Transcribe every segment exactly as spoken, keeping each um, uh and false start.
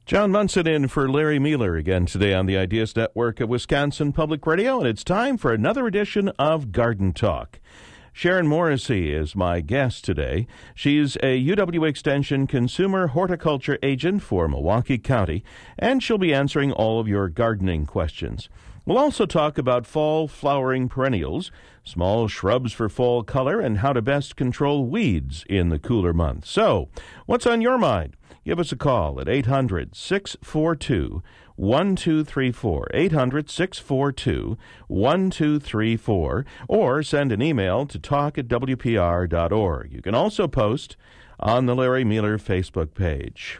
John Munson in for Larry Mueller again today on the Ideas Network of Wisconsin Public Radio, and it's time for another edition of Garden Talk. Sharon Morrissey is my guest today. She's a U W Extension Consumer Horticulture Agent for Milwaukee County, and she'll be answering all of your gardening questions. We'll also talk about fall flowering perennials, small shrubs for fall color, and how to best control weeds in the cooler months. So, what's on your mind? Give us a call at eight hundred, six four two, one two three four, eight hundred, six four two, one two three four, or send an email to talk at w p r dot org. You can also post on the Larry Mueller Facebook page.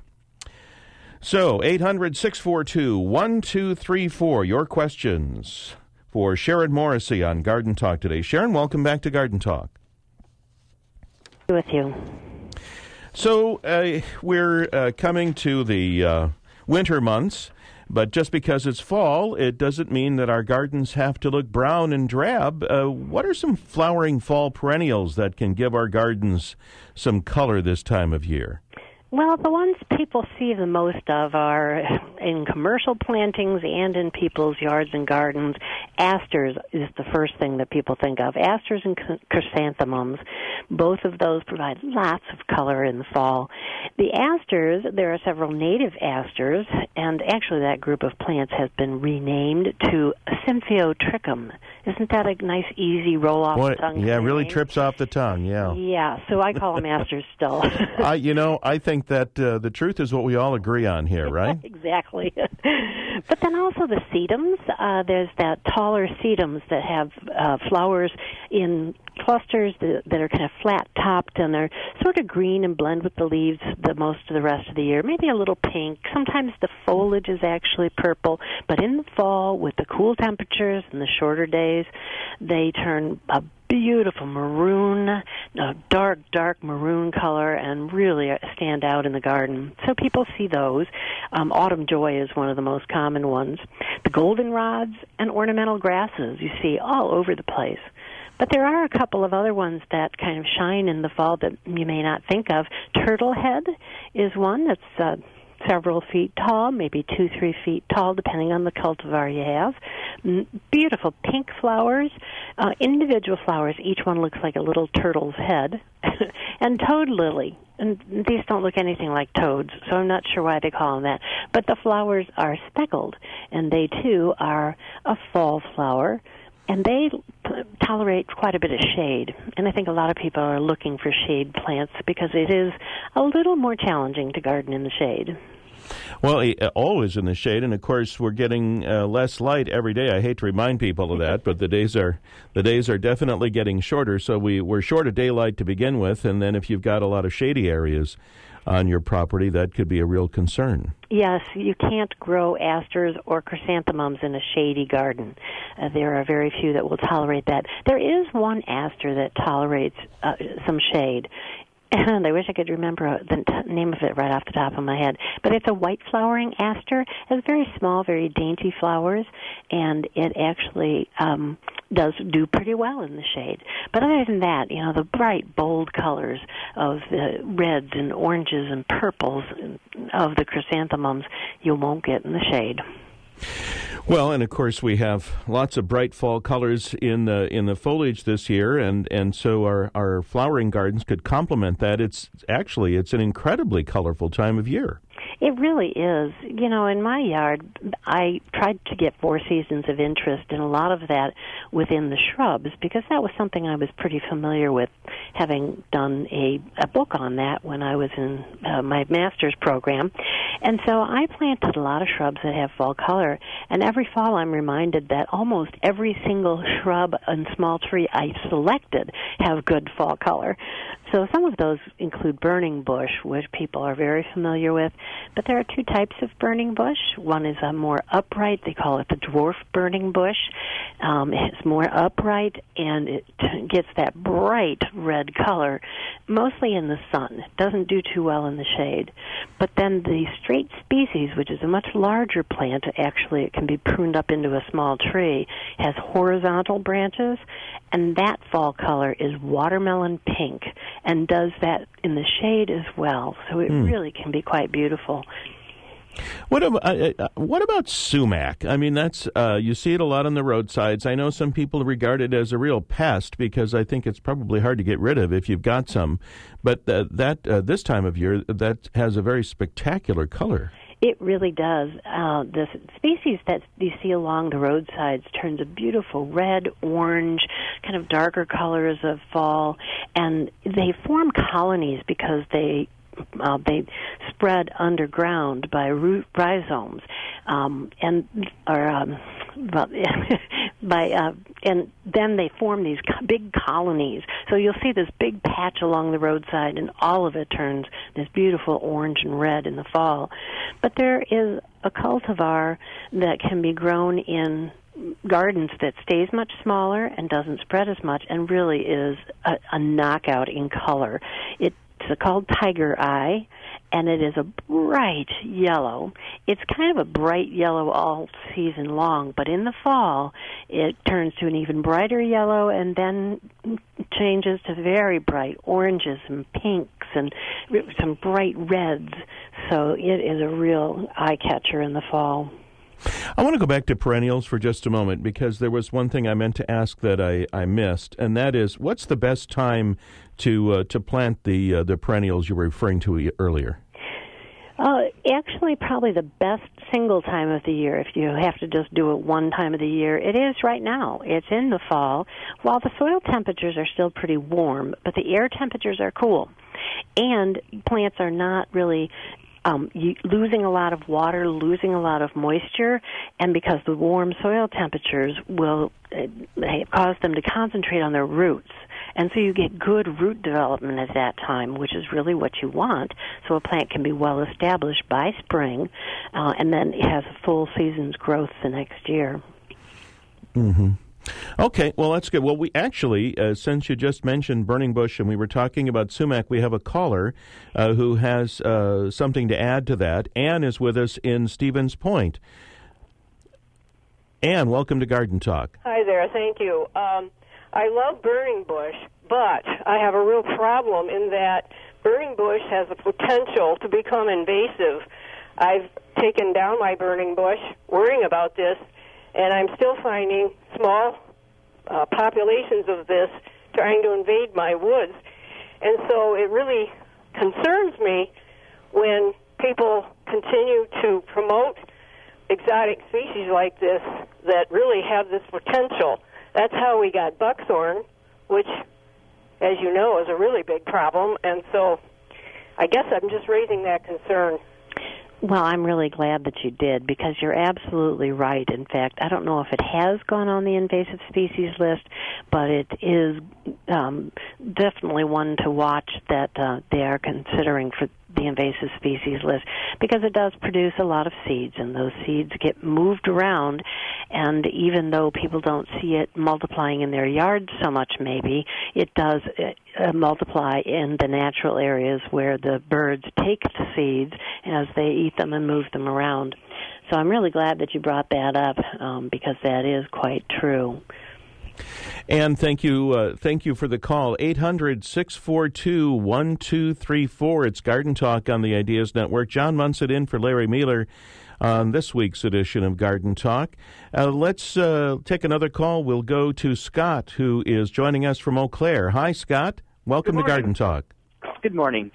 So, eight hundred, six four two, one two three four, your questions for Sharon Morrissey on Garden Talk today. Sharon, welcome back to Garden Talk. With you. So, uh, we're uh, coming to the uh, winter months, but just because it's fall, it doesn't mean that our gardens have to look brown and drab. Uh, what are some flowering fall perennials that can give our gardens some color this time of year? Well, the ones people see the most of are in commercial plantings and in people's yards and gardens. Asters is the first thing that people think of. Asters and chrysanthemums, both of those provide lots of color in the fall. The asters, there are several native asters, and actually that group of plants has been renamed to Symphyotrichum. Isn't that a nice, easy roll-off Boy, the tongue? Yeah, really name? trips off the tongue, yeah. Yeah, so I call them asters still. I, you know, I think that uh, the truth is what we all agree on here, right? Exactly. But then also the sedums. Uh, there's that taller sedums that have uh, flowers in clusters that, that are kind of flat-topped, and they're sort of green and blend with the leaves the most of the rest of the year. Maybe a little pink. Sometimes the foliage is actually purple. But in the fall, with the cool temperatures and the shorter days, they turn a beautiful maroon, a dark, dark maroon color, and really stand out in the garden. So people see those. Um, autumn joy is one of the most common ones. The goldenrods and ornamental grasses you see all over the place. But there are a couple of other ones that kind of shine in the fall that you may not think of. Turtlehead is one that's uh, several feet tall, maybe two, three feet tall, depending on the cultivar you have. Mm, beautiful pink flowers, uh, individual flowers. Each one looks like a little turtle's head. And toad lily. And these don't look anything like toads, so I'm not sure why they call them that. But the flowers are speckled, and they, too, are a fall flower. And they tolerate quite a bit of shade. And I think a lot of people are looking for shade plants because it is a little more challenging to garden in the shade. Well, always in the shade, and of course we're getting uh, less light every day. I hate to remind people of that, but the days are the days are definitely getting shorter. So we, we're short of daylight to begin with, and then if you've got a lot of shady areas on your property, that could be a real concern. Yes, you can't grow asters or chrysanthemums in a shady garden. Uh, there are very few that will tolerate that. There is one aster that tolerates uh, some shade. And I wish I could remember the t- name of it right off the top of my head. But it's a white-flowering aster. It has very small, very dainty flowers, and it actually um, does do pretty well in the shade. But other than that, you know, the bright, bold colors of the reds and oranges and purples of the chrysanthemums you won't get in the shade. Well, and of course we have lots of bright fall colors in the in the foliage this year, and, and so our, our flowering gardens could complement that. It's actually it's an incredibly colorful time of year. It really is. You know, in my yard, I tried to get four seasons of interest, and a lot of that within the shrubs, because that was something I was pretty familiar with, having done a, a book on that when I was in uh, my master's program. And so I planted a lot of shrubs that have fall color, and every fall I'm reminded that almost every single shrub and small tree I selected have good fall color. So some of those include burning bush, which people are very familiar with. But there are two types of burning bush. One is a more upright. They call it the dwarf burning bush. Um, it's more upright, and it gets that bright red color, mostly in the sun. It doesn't do too well in the shade. But then the straight species, which is a much larger plant, actually it can be pruned up into a small tree, has horizontal branches, and that fall color is watermelon pink, and does that in the shade as well. So it mm. really can be quite beautiful. What about uh, uh, what about sumac? I mean, that's uh, you see it a lot on the roadsides. I know some people regard it as a real pest because I think it's probably hard to get rid of if you've got some. But uh, that uh, this time of year, that has a very spectacular color. It really does. Uh, the species that you see along the roadsides turns a beautiful red, orange, kind of darker colors of fall, and they form colonies because they uh, they spread underground by root rhizomes, um, and or um, by uh, and then they form these big colonies. So you'll see this big patch along the roadside, and all of it turns this beautiful orange and red in the fall. But there is a cultivar that can be grown in gardens that stays much smaller and doesn't spread as much, and really is a, a knockout in color. It's called Tiger Eye, and it is a bright yellow. It's kind of a bright yellow all season long, but in the fall it turns to an even brighter yellow and then changes to very bright oranges and pinks and some bright reds. So it is a real eye-catcher in the fall. I want to go back to perennials for just a moment because there was one thing I meant to ask that I, I missed, and that is, what's the best time to uh, to plant the uh, the perennials you were referring to earlier? Uh, actually, probably the best single time of the year, if you have to just do it one time of the year, it is right now. It's in the fall. While the soil temperatures are still pretty warm, but the air temperatures are cool, and plants are not really Um, you, losing a lot of water, losing a lot of moisture, and because the warm soil temperatures will uh, cause them to concentrate on their roots. And so you get good root development at that time, which is really what you want, so a plant can be well established by spring, uh, and then it has a full season's growth the next year. Mm-hmm. Okay, well, that's good. Well, we actually, uh, since you just mentioned burning bush and we were talking about sumac, we have a caller uh, who has uh, something to add to that. Ann is with us in Stevens Point. Ann, welcome to Garden Talk. Hi there, thank you. Um, I love burning bush, but I have a real problem in that burning bush has the potential to become invasive. I've taken down my burning bush worrying about this, and I'm still finding small uh, populations of this trying to invade my woods. And so it really concerns me when people continue to promote exotic species like this that really have this potential. That's how we got buckthorn, which, as you know, is a really big problem. And so I guess I'm just raising that concern. Well, I'm really glad that you did, because you're absolutely right. In fact, I don't know if it has gone on the invasive species list, but it is um, definitely one to watch that uh, they are considering for the invasive species list, because it does produce a lot of seeds, and those seeds get moved around, and even though people don't see it multiplying in their yards so much maybe, it does uh, multiply in the natural areas where the birds take the seeds as they eat them and move them around. So I'm really glad that you brought that up, um, because that is quite true. And thank you, uh, thank you for the call. eight hundred, six four two, one two three four. It's Garden Talk on the Ideas Network. John Munson in for Larry Mueller on this week's edition of Garden Talk. Uh, let's uh, take another call. We'll go to Scott, who is joining us from Eau Claire. Hi, Scott. Welcome to Garden Talk. Good morning.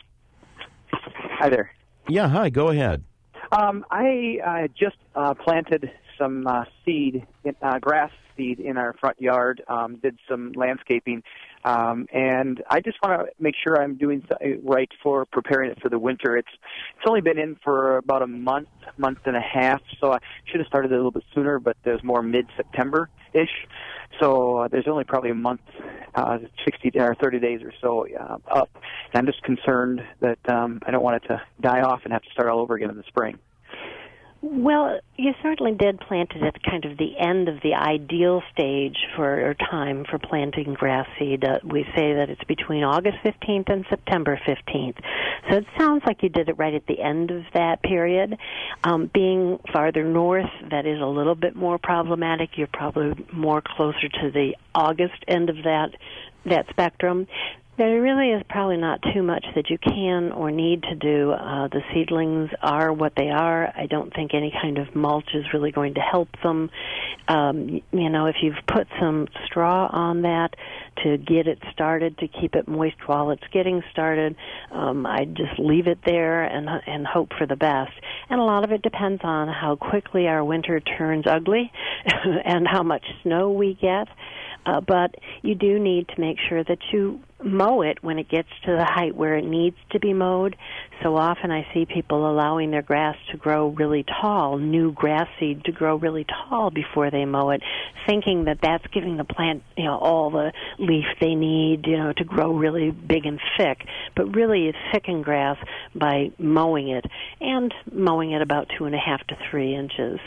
Hi there. Yeah, hi. Go ahead. Um, I uh, just uh, planted some uh, seed, uh, grass seed in our front yard, um, did some landscaping, um, and I just want to make sure I'm doing right for preparing it for the winter. It's it's only been in for about a month, month and a half, so I should have started it a little bit sooner, but there's more mid-September-ish, so uh, there's only probably a month, uh, sixty or thirty days or so uh, up, and I'm just concerned that um, I don't want it to die off and have to start all over again in the spring. Well, you certainly did plant it at kind of the end of the ideal stage for or time for planting grass seed. Uh, we say that it's between August fifteenth and September fifteenth. So it sounds like you did it right at the end of that period. Um, being farther north, that is a little bit more problematic. You're probably more closer to the August end of that that spectrum. There really is probably not too much that you can or need to do. Uh, the seedlings are what they are. I don't think any kind of mulch is really going to help them. Um, you know, if you've put some straw on that to get it started, to keep it moist while it's getting started, um, I'd just leave it there and and hope for the best. And a lot of it depends on how quickly our winter turns ugly and how much snow we get. Uh, but you do need to make sure that you mow it when it gets to the height where it needs to be mowed. So often I see people allowing their grass to grow really tall, new grass seed to grow really tall before they mow it, thinking that that's giving the plant, you know, all the leaf they need, you know, to grow really big and thick. But really you thicken grass by mowing it, and mowing it about two and a half to three inches.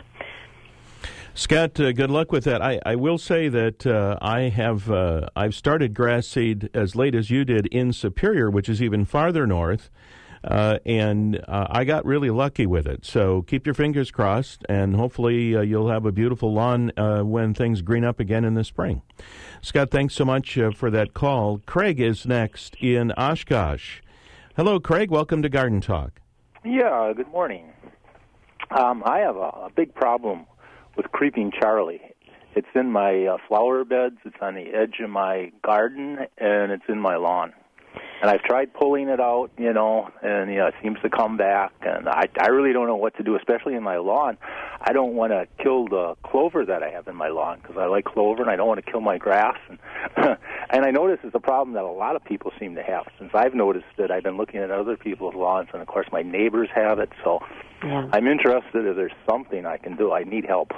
Scott, uh, good luck with that. I, I will say that uh, I have uh, I've started grass seed as late as you did in Superior, which is even farther north, uh, and uh, I got really lucky with it. So keep your fingers crossed, and hopefully uh, you'll have a beautiful lawn uh, when things green up again in the spring. Scott, thanks so much uh, for that call. Craig is next in Oshkosh. Hello, Craig. Welcome to Garden Talk. Yeah, good morning. Um, I have a, a big problem with Creeping Charlie. It's in my uh, flower beds, it's on the edge of my garden, and it's in my lawn. And I've tried pulling it out, you know, and, you know, it seems to come back, and I, I really don't know what to do, especially in my lawn. I don't want to kill the clover that I have in my lawn, because I like clover, and I don't want to kill my grass. And, and I notice it's a problem that a lot of people seem to have. Since I've noticed it, I've been looking at other people's lawns, and, of course, my neighbors have it, so yeah. I'm interested if there's something I can do. I need help.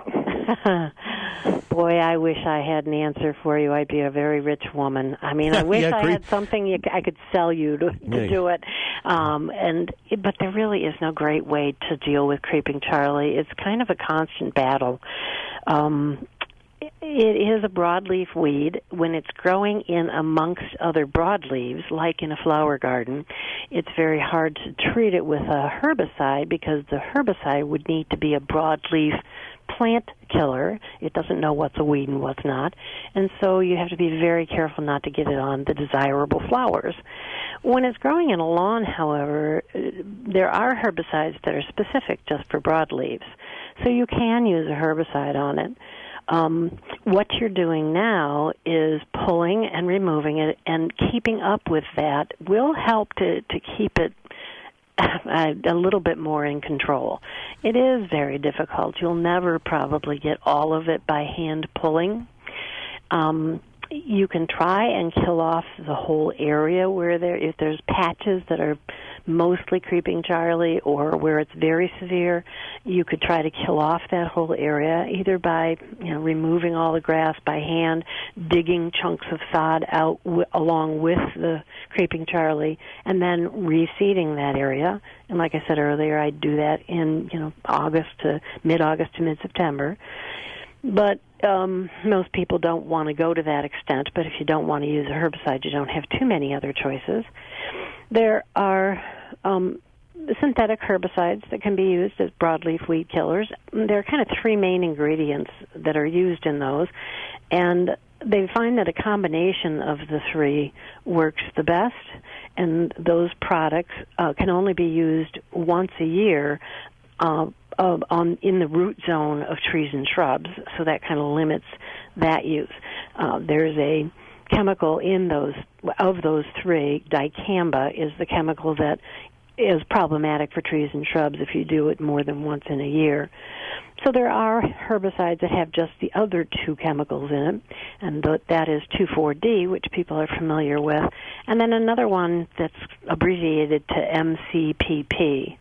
Boy, I wish I had an answer for you. I'd be a very rich woman. I mean, I wish yeah, I had something you, I could sell you to, to yeah. do it. Um, and but there really is no great way to deal with Creeping Charlie. It's kind of a constant battle. Um, it is a broadleaf weed. When it's growing in amongst other broadleaves, like in a flower garden, it's very hard to treat it with a herbicide, because the herbicide would need to be a broadleaf plant killer. It doesn't know what's a weed and what's not, and so you have to be very careful not to get it on the desirable flowers. When it's growing in a lawn, however, there are herbicides that are specific just for broadleaves, so you can use a herbicide on it. Um, what you're doing now is pulling and removing it, and keeping up with that will help to, to keep it a little bit more in control. It is very difficult. You'll never probably get all of it by hand pulling. Um, you can try and kill off the whole area where there, if there's patches that are mostly Creeping Charlie or where it's very severe, you could try to kill off that whole area, either by, you know, removing all the grass by hand, digging chunks of sod out w- along with the Creeping Charlie, and then reseeding that area. And like I said earlier, I'd do that in, you know, August to mid-August to mid-September. But um, most people don't want to go to that extent, but if you don't want to use a herbicide, you don't have too many other choices. There are um, synthetic herbicides that can be used as broadleaf weed killers. There are kind of three main ingredients that are used in those, and they find that a combination of the three works the best, and those products uh, can only be used once a year uh, uh, on in the root zone of trees and shrubs, so that kind of limits that use. Uh, there's a chemical in those, of those three, dicamba is the chemical that is problematic for trees and shrubs if you do it more than once in a year. So there are herbicides that have just the other two chemicals in it, and th- that is two four D, which people are familiar with, and then another one that's abbreviated to M C P P.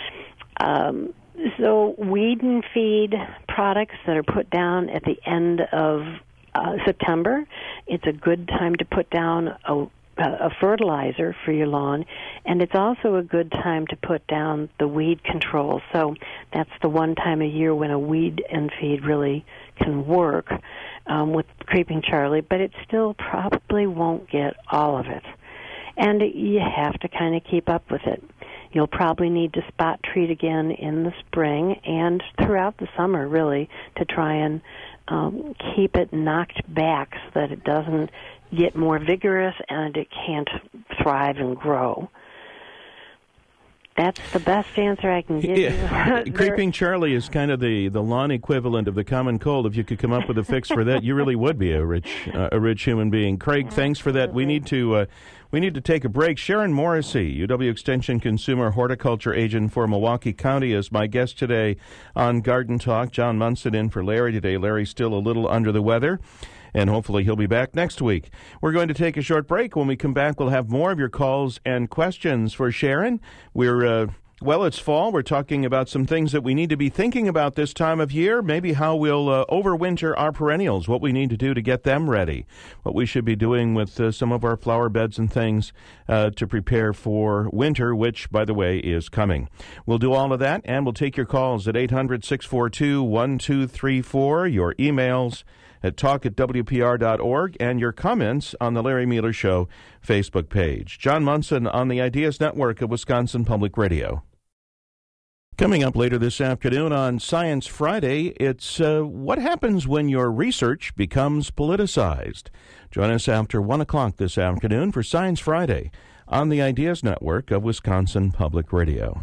Um, so weed and feed products that are put down at the end of uh, September, it's a good time to put down a a fertilizer for your lawn, and it's also a good time to put down the weed control. So that's the one time a year when a weed and feed really can work um, with Creeping Charlie, but it still probably won't get all of it. And you have to kind of keep up with it. You'll probably need to spot treat again in the spring and throughout the summer, really, to try and um, keep it knocked back so that it doesn't get more vigorous and it can't thrive and grow. That's the best answer I can give yeah. you. Creeping Charlie is kind of the, the lawn equivalent of the common cold. If you could come up with a fix for that, you really would be a rich uh, a rich human being. Craig, thanks for that. We need to uh, we need to take a break. Sharon Morrissey, U W Extension Consumer Horticulture Agent for Milwaukee County, is my guest today on Garden Talk. John Munson in for Larry today. Larry's still a little under the weather, and hopefully he'll be back next week. We're going to take a short break. When we come back, we'll have more of your calls and questions for Sharon. We're, uh, well, it's fall. We're talking about some things that we need to be thinking about this time of year, maybe how we'll uh, overwinter our perennials, what we need to do to get them ready, what we should be doing with uh, some of our flower beds and things uh, to prepare for winter, which, by the way, is coming. We'll do all of that, and we'll take your calls at eight hundred, six four two, one two three four, your emails at talk at W P R dot org, and your comments on the Larry Mueller Show Facebook page. John Munson on the Ideas Network of Wisconsin Public Radio. Coming up later this afternoon on Science Friday, it's uh, what happens when your research becomes politicized. Join us after one o'clock this afternoon for Science Friday on the Ideas Network of Wisconsin Public Radio.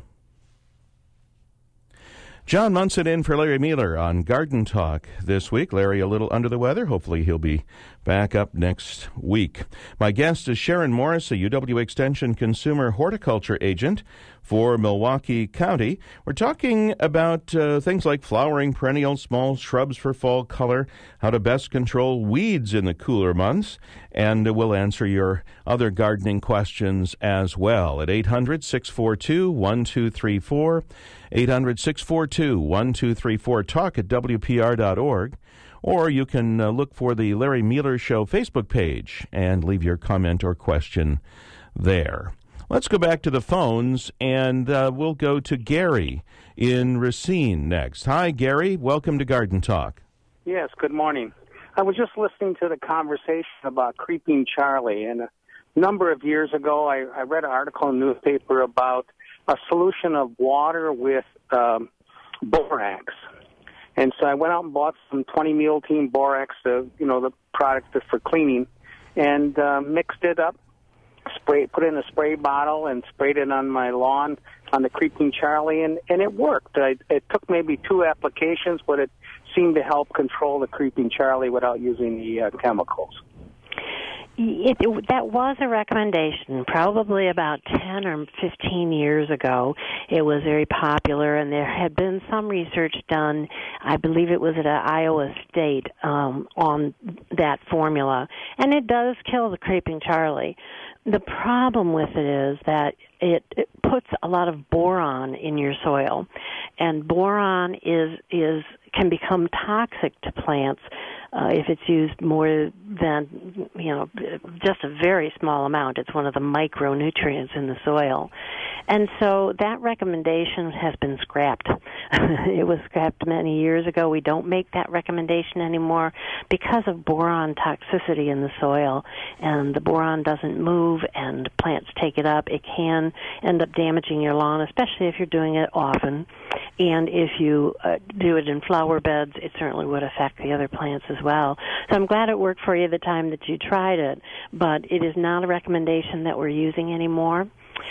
John Munson in for Larry Mueller on Garden Talk this week. Larry a little under the weather. Hopefully he'll be back up next week. My guest is Sharon Morris, a U W Extension Consumer Horticulture Agent for Milwaukee County. We're talking about uh, things like flowering perennials, small shrubs for fall color, how to best control weeds in the cooler months, and uh, we'll answer your other gardening questions as well at eight hundred, six four two, one two three four, eight hundred, six four two, one two three four, talk at W P R dot org. Or you can uh, look for the Larry Mueller Show Facebook page and leave your comment or question there. Let's go back to the phones, and uh, we'll go to Gary in Racine next. Hi, Gary. Welcome to Garden Talk. Yes, good morning. I was just listening to the conversation about Creeping Charlie, and a number of years ago I, I read an article in the newspaper about a solution of water with um, borax. And so I went out and bought some twenty mule team borax, uh, you know, the product for cleaning, and uh, mixed it up, spray, put it in a spray bottle, and sprayed it on my lawn on the Creeping Charlie, and, and it worked. I, it took maybe two applications, but it seemed to help control the Creeping Charlie without using the uh, chemicals. It, it, that was a recommendation probably about ten or fifteen years ago. It was very popular, and there had been some research done, I believe it was at Iowa State, um, on that formula. And it does kill the Creeping Charlie. The problem with it is that it, it puts a lot of boron in your soil, and boron is is can become toxic to plants uh, if it's used more than, you know, just a very small amount. It's one of the micronutrients in the soil. And so that recommendation has been scrapped. It was scrapped many years ago. We don't make that recommendation anymore because of boron toxicity in the soil. And the boron doesn't move, and plants take it up. It can end up damaging your lawn, especially if you're doing it often. And if you uh, do it in flower beds, it certainly would affect the other plants as well. So I'm glad it worked for you the time that you tried it, but it is not a recommendation that we're using anymore.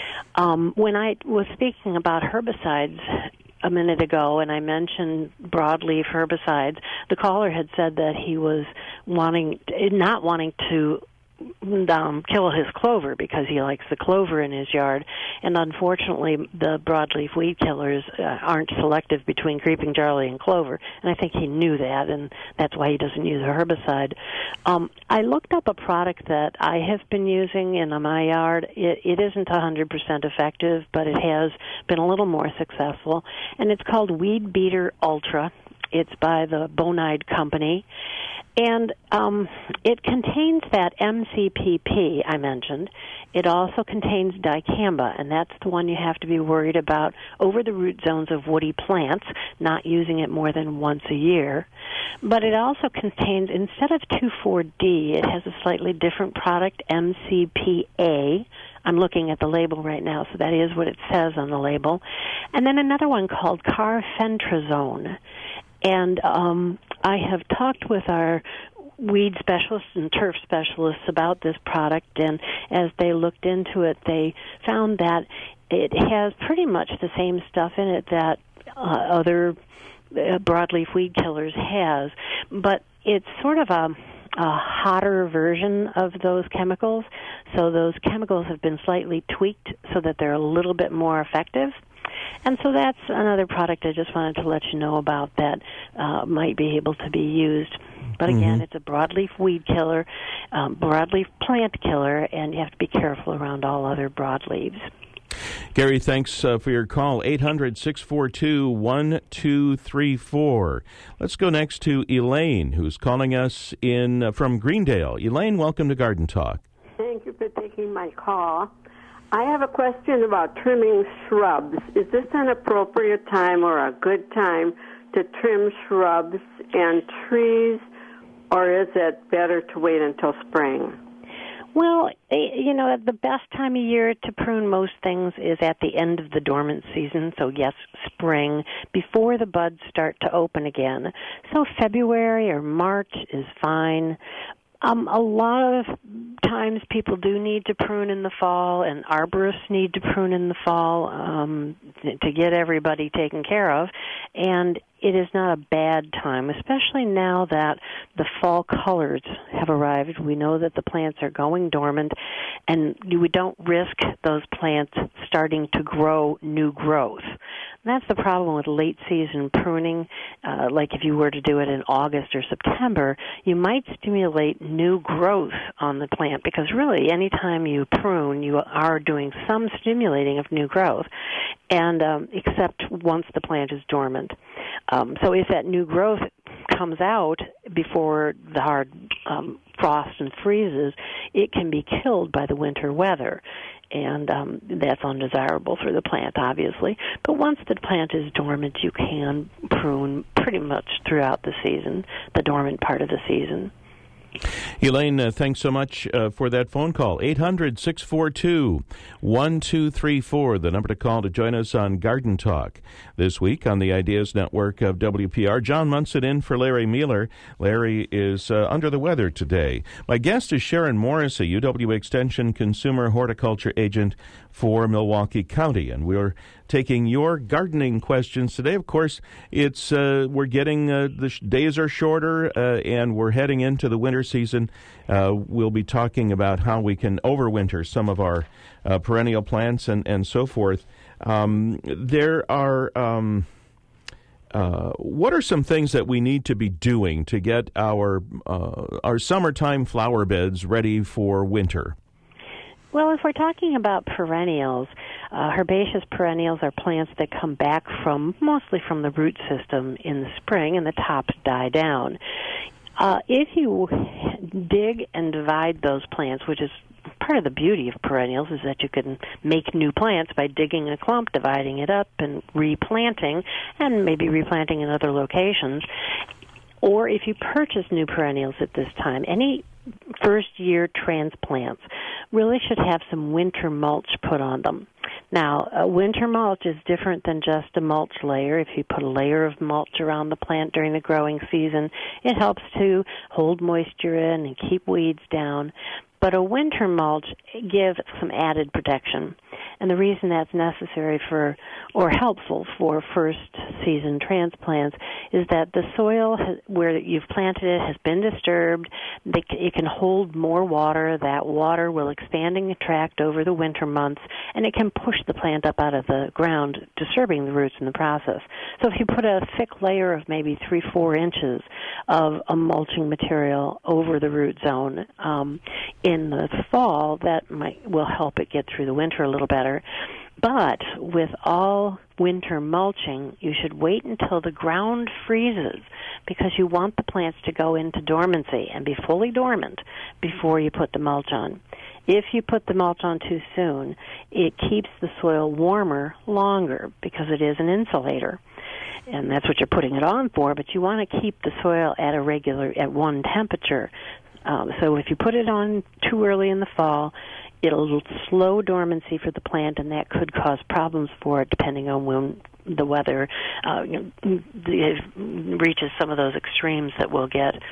Um, when I was speaking about herbicides a minute ago, and I mentioned broadleaf herbicides, the caller had said that he was wanting, not wanting to Um, kill his clover because he likes the clover in his yard, and unfortunately the broadleaf weed killers uh, aren't selective between Creeping Charlie and clover, and I think he knew that, and that's why he doesn't use a herbicide. Um, I looked up a product that I have been using in my yard. It, it isn't one hundred percent effective, but it has been a little more successful, and it's called Weed Beater Ultra. It's by the Bonide Company. And um, it contains that M C P P I mentioned. It also contains dicamba, and that's the one you have to be worried about over the root zones of woody plants, not using it more than once a year. But it also contains, instead of two four D, it has a slightly different product, M C P A. I'm looking at the label right now, so that is what it says on the label. And then another one called carfentrazone. And um, I have talked with our weed specialists and turf specialists about this product, and as they looked into it, they found that it has pretty much the same stuff in it that uh, other uh, broadleaf weed killers has, but it's sort of a a hotter version of those chemicals. So those chemicals have been slightly tweaked so that they're a little bit more effective. And so that's another product I just wanted to let you know about that uh, might be able to be used. But again, mm-hmm. it's a broadleaf weed killer, um, broadleaf plant killer, and you have to be careful around all other broadleaves. Gary, thanks uh, for your call, eight hundred, six four two, one two three four. Let's go next to Elaine, who's calling us in uh, from Greendale. Elaine, welcome to Garden Talk. Thank you for taking my call. I have a question about trimming shrubs. Is this an appropriate time or a good time to trim shrubs and trees, or is it better to wait until spring? Well, you know, the best time of year to prune most things is at the end of the dormant season, so yes, spring, before the buds start to open again. So February or March is fine. Um, a lot of times people do need to prune in the fall, and arborists need to prune in the fall um, to get everybody taken care of. And it is not a bad time, especially now that the fall colors have arrived. We know that the plants are going dormant, and we don't risk those plants starting to grow new growth. And that's the problem with late-season pruning. Uh, like if you were to do it in August or September, you might stimulate new growth on the plant, because really anytime you prune, you are doing some stimulating of new growth, and um, except once the plant is dormant. Um, so if that new growth comes out before the hard um, frost and freezes, it can be killed by the winter weather. And um, that's undesirable for the plant, obviously. But once the plant is dormant, you can prune pretty much throughout the season, the dormant part of the season. Elaine, uh, thanks so much uh, for that phone call. eight hundred, six four two, one two three four, the number to call to join us on Garden Talk. This week on the Ideas Network of W P R, John Munson in for Larry Mueller. Larry is uh, under the weather today. My guest is Sharon Morrissey, U W Extension Consumer Horticulture Agent for Milwaukee County, and we're taking your gardening questions today. Of course, it's uh, we're getting uh, the sh- days are shorter, uh, and we're heading into the winter season. Uh, we'll be talking about how we can overwinter some of our uh, perennial plants and and so forth. Um, there are. Um, Uh, what are some things that we need to be doing to get our uh, our summertime flower beds ready for winter? Well, if we're talking about perennials, uh, herbaceous perennials are plants that come back from mostly from the root system in the spring, and the tops die down. Uh, if you dig and divide those plants, which is part of the beauty of perennials, is that you can make new plants by digging a clump, dividing it up, and replanting, and maybe replanting in other locations. Or if you purchase new perennials at this time, any first-year transplants really should have some winter mulch put on them. Now, a winter mulch is different than just a mulch layer. If you put a layer of mulch around the plant during the growing season, it helps to hold moisture in and keep weeds down. But a winter mulch gives some added protection. And the reason that's necessary for, or helpful for first-season transplants, is that the soil has, where you've planted it has been disturbed. They, it can hold more water. That water will expand and contract over the winter months, and it can push the plant up out of the ground, disturbing the roots in the process. So if you put a thick layer of maybe three, four inches of a mulching material over the root zone um, in the fall, that might will help it get through the winter a little better. But with all winter mulching, you should wait until the ground freezes, because you want the plants to go into dormancy and be fully dormant before you put the mulch on. If you put the mulch on too soon, it keeps the soil warmer longer because it is an insulator. And that's what you're putting it on for, but you want to keep the soil at a regular, at one temperature. Um, so if you put it on too early in the fall, it'll slow dormancy for the plant, and that could cause problems for it depending on when the weather uh, it reaches some of those extremes that we'll get.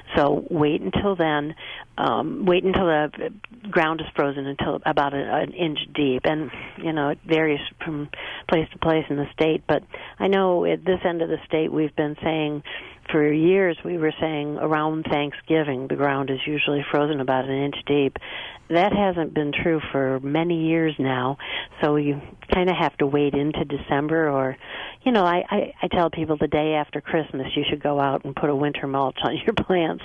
So wait until then. Um, wait until the ground is frozen until about a, an inch deep. And, you know, it varies from place to place in the state. But I know at this end of the state we've been saying, for years we were saying around Thanksgiving the ground is usually frozen about an inch deep. That hasn't been true for many years now, so you kind of have to wait into December or, you know, I, I, I tell people the day after Christmas you should go out and put a winter mulch on your plants.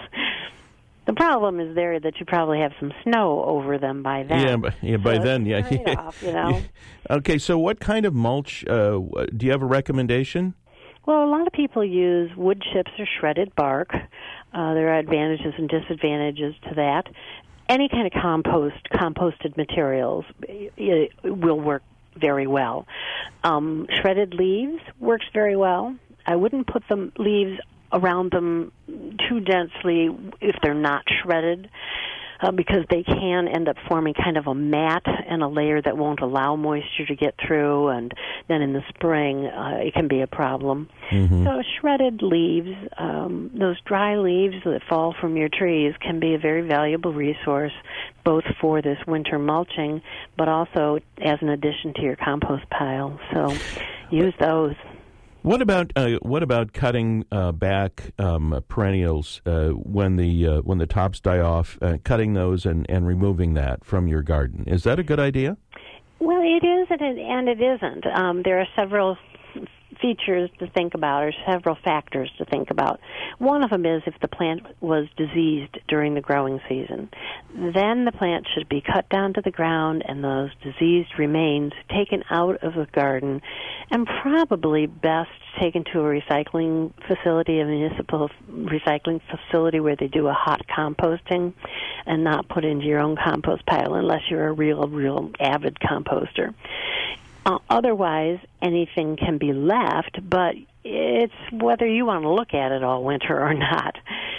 The problem is there that you probably have some snow over them by then. Yeah, but, yeah by so then, yeah. Off, you know? Okay, so what kind of mulch, uh, do you have a recommendation? Well, a lot of people use wood chips or shredded bark. Uh, there are advantages and disadvantages to that. Any kind of compost, composted materials it, it will work very well. Um, shredded leaves works very well. I wouldn't put the leaves around them too densely if they're not shredded, uh, because they can end up forming kind of a mat and a layer that won't allow moisture to get through, and then in the spring uh, it can be a problem. Mm-hmm. So shredded leaves, um, those dry leaves that fall from your trees can be a very valuable resource, both for this winter mulching, but also as an addition to your compost pile. So use those. What about uh, what about cutting uh, back um, perennials uh, when the uh, when the tops die off? Uh, cutting those and, and removing that from your garden, is that a good idea? Well, it is and it, and it isn't. Um, there are several features to think about, or several factors to think about. One of them is if the plant was diseased during the growing season. Then the plant should be cut down to the ground and those diseased remains taken out of the garden and probably best taken to a recycling facility, a municipal recycling facility where they do a hot composting, and not put into your own compost pile unless you're a real, real avid composter. Uh, otherwise, anything can be left, but it's whether you want to look at it all winter or not.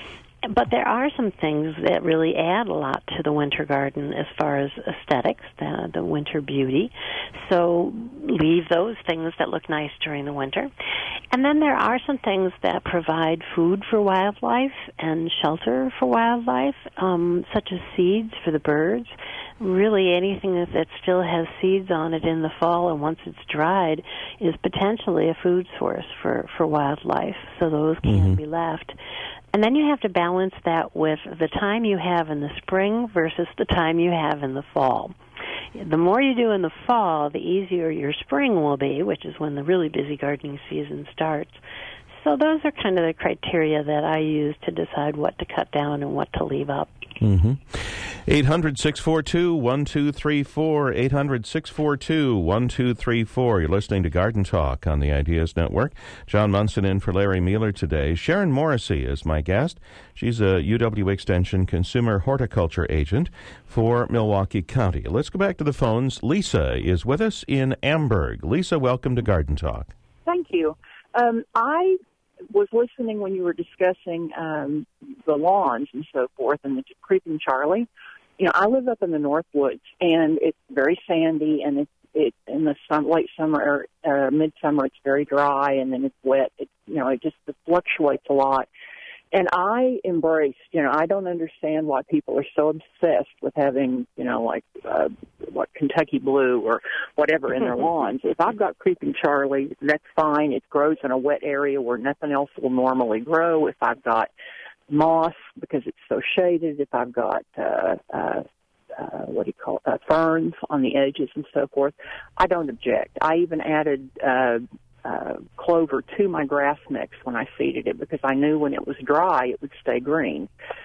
But there are some things that really add a lot to the winter garden as far as aesthetics, the, the winter beauty. So leave those things that look nice during the winter. And then there are some things that provide food for wildlife and shelter for wildlife, um, such as seeds for the birds. Really anything that, that still has seeds on it in the fall and once it's dried is potentially a food source for, for wildlife. So those can mm-hmm. be left. And then you have to balance that with the time you have in the spring versus the time you have in the fall. The more you do in the fall, the easier your spring will be, which is when the really busy gardening season starts. So those are kind of the criteria that I use to decide what to cut down and what to leave up. Mm-hmm. eight hundred, six four two, one two three four, eight hundred, six four two, one two three four. You're listening to Garden Talk on the Ideas Network. John Munson in for Larry Mueller today. Sharon Morrissey is my guest. She's a U W Extension Consumer Horticulture Agent for Milwaukee County. Let's go back to the phones. Lisa is with us in Amberg. Lisa, welcome to Garden Talk. Thank you. Um, I was listening when you were discussing um, the lawns and so forth and the creeping Charlie. You know, I live up in the North Woods, and it's very sandy, and it's it in the sun, late summer or uh, midsummer it's very dry, and then it's wet. It you know it just it fluctuates a lot. And I embrace, you know, I don't understand why people are so obsessed with having, you know, like uh, what Kentucky Blue or whatever in their lawns. If I've got Creeping Charlie, that's fine. It grows in a wet area where nothing else will normally grow. If I've got moss because it's so shaded, if I've got uh, uh, uh, what do you call it, uh, ferns on the edges and so forth, I don't object. I even added Uh, Uh, clover to my grass mix when I seeded it because I knew when it was dry it would stay green.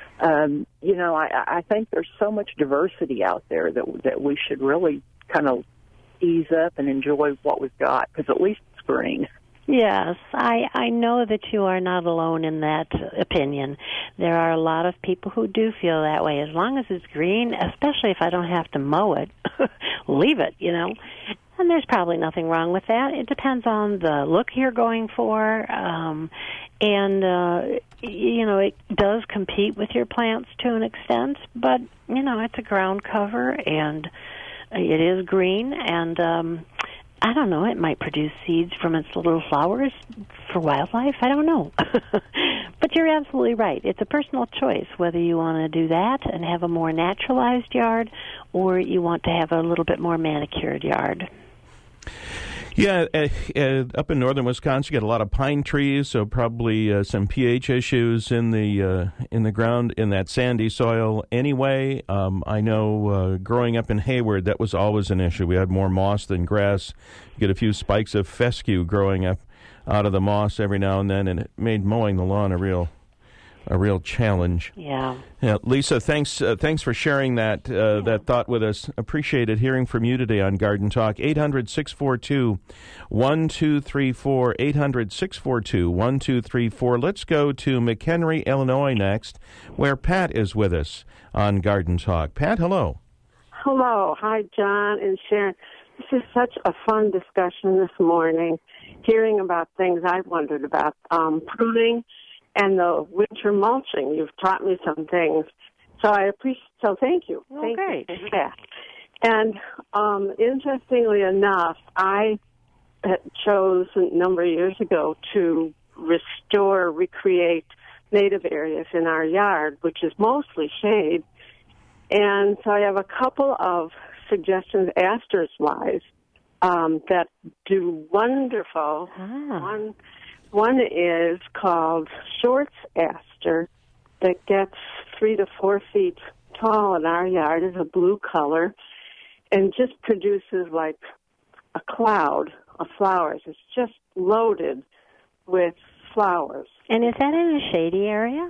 Um, you know, I, I think there's so much diversity out there that that we should really kind of ease up and enjoy what we've got because at least it's green. Yes, I, I know that you are not alone in that opinion. There are a lot of people who do feel that way. As long as it's green, especially if I don't have to mow it, leave it, you know. And there's probably nothing wrong with that. It depends on the look you're going for. Um, and, uh, you know, it does compete with your plants to an extent. But, you know, it's a ground cover, and it is green. And, um, I don't know, it might produce seeds from its little flowers for wildlife. I don't know. But But you're absolutely right. It's a personal choice whether you want to do that and have a more naturalized yard or you want to have a little bit more manicured yard. Yeah, uh, uh, up in northern Wisconsin, you get a lot of pine trees, so probably uh, some pH issues in the uh, in the ground in that sandy soil. Anyway, um, I know uh, growing up in Hayward, that was always an issue. We had more moss than grass. You get a few spikes of fescue growing up out of the moss every now and then, and it made mowing the lawn a real a real challenge. Yeah. Yeah, Lisa, thanks uh, thanks for sharing that uh, yeah. that thought with us. Appreciated hearing from you today on Garden Talk. eight hundred, six four two, one two three four, eight hundred, six four two, one two three four. Let's go to McHenry, Illinois next, where Pat is with us on Garden Talk. Pat, hello. Hello. Hi, John and Sharon. This is such a fun discussion this morning, hearing about things I've wondered about, um, pruning and the winter mulching. You've taught me some things, so I appreciate. So thank you. Oh, thank great. you for that. And um, interestingly enough, I chose a number of years ago to restore, recreate native areas in our yard, which is mostly shade. And so I have a couple of suggestions, asters-wise, um, that do wonderful. Ah. One. One is called Shorts Aster that gets three to four feet tall in our yard. It's a blue color and just produces like a cloud of flowers. It's just loaded with flowers. And is that in a shady area?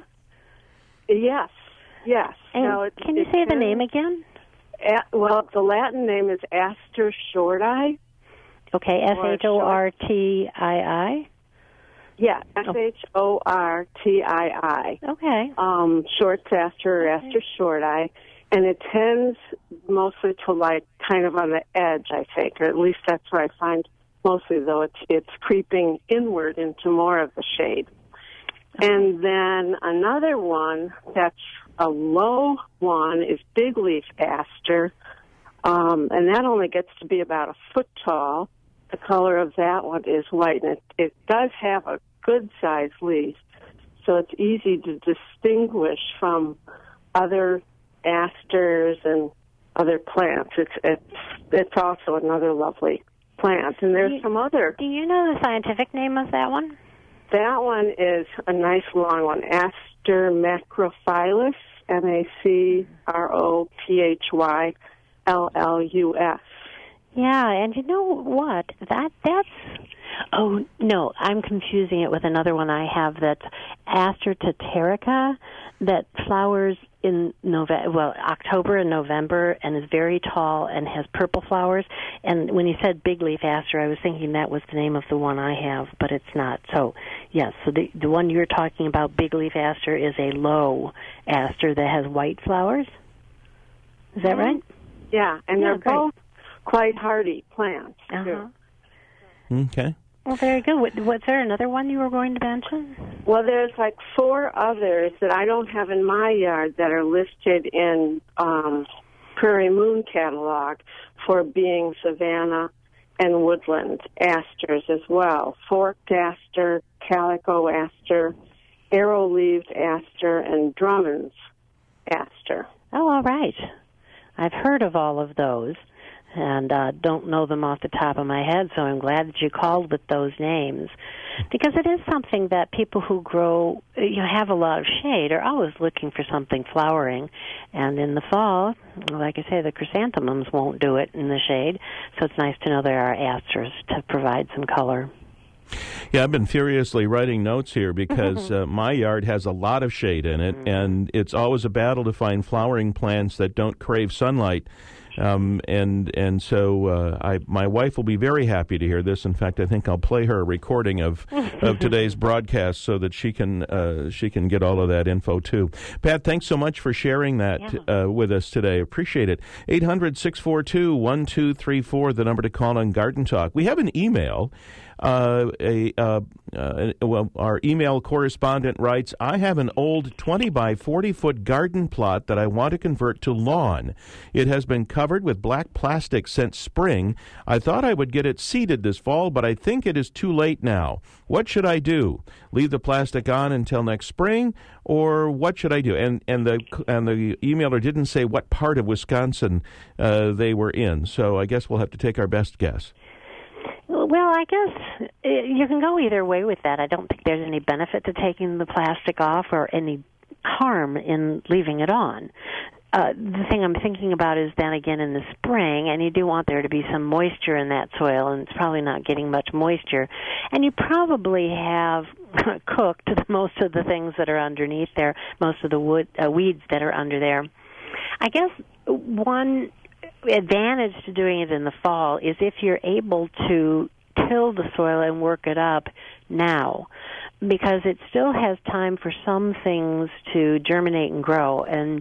Yes, yes. And now, it, can you it say can, the name again? A, well, the Latin name is Aster shortii. Okay, S H O R T I I? Yeah, S H O R T I I. Okay. Um, short aster or aster shortii, and it tends mostly to like kind of on the edge, I think, or at least that's where I find mostly, though it's it's creeping inward into more of the shade. Okay. And then another one that's a low one is big leaf aster, um, and that only gets to be about a foot tall. The color of that one is white, and it, it does have a good-sized leaf, so it's easy to distinguish from other asters and other plants. It's it's it's also another lovely plant, and there's you, some other. Do you know the scientific name of that one? That one is a nice long one, Aster macrophyllus, M A C R O P H Y L L U S. Yeah, and you know what? That that's oh no, I'm confusing it with another one I have that's Aster taterica that flowers in November, well, October and November, and is very tall and has purple flowers. And when you said big leaf aster, I was thinking that was the name of the one I have, but it's not. So yes, so the the one you're talking about, big leaf aster, is a low aster that has white flowers. Is that right? Yeah, and yeah, they're great. both quite hardy plants, uh-huh. too. Okay. Well, very good. What, was there another one you were going to mention? Well, there's like four others that I don't have in my yard that are listed in um, Prairie Moon catalog for being savanna and woodland asters as well. Forked aster, calico aster, arrow-leaved aster, and Drummond's aster. Oh, all right. I've heard of all of those and uh, don't know them off the top of my head, so I'm glad that you called with those names, because it is something that people who grow, you know, have a lot of shade are always looking for something flowering, and in the fall, like I say, the chrysanthemums won't do it in the shade, so it's nice to know there are asters to provide some color. Yeah, I've been furiously writing notes here because uh, my yard has a lot of shade in it, and it's always a battle to find flowering plants that don't crave sunlight. Um, and and so uh, I, my wife will be very happy to hear this. In fact, I think I'll play her a recording of, of today's broadcast so that she can uh, she can get all of that info too. Pat, thanks so much for sharing that yeah. uh, with us today. Appreciate it. eight hundred, six four two, one two three four, the number to call on Garden Talk. We have an email Uh, a uh, uh, well, our email correspondent writes, I have an old twenty by forty foot garden plot that I want to convert to lawn. It has been covered with black plastic since spring. I thought I would get it seeded this fall, but I think it is too late now. What should I do? Leave the plastic on until next spring, or what should I do? And and the and the emailer didn't say what part of Wisconsin uh, they were in, so I guess we'll have to take our best guess. Well, I guess you can go either way with that. I don't think there's any benefit to taking the plastic off or any harm in leaving it on. Uh, the thing I'm thinking about is then again in the spring, and you do want there to be some moisture in that soil, and it's probably not getting much moisture. And you probably have cooked most of the things that are underneath there, most of the wood uh, weeds that are under there. I guess one advantage to doing it in the fall is if you're able to till the soil and work it up now, because it still has time for some things to germinate and grow, and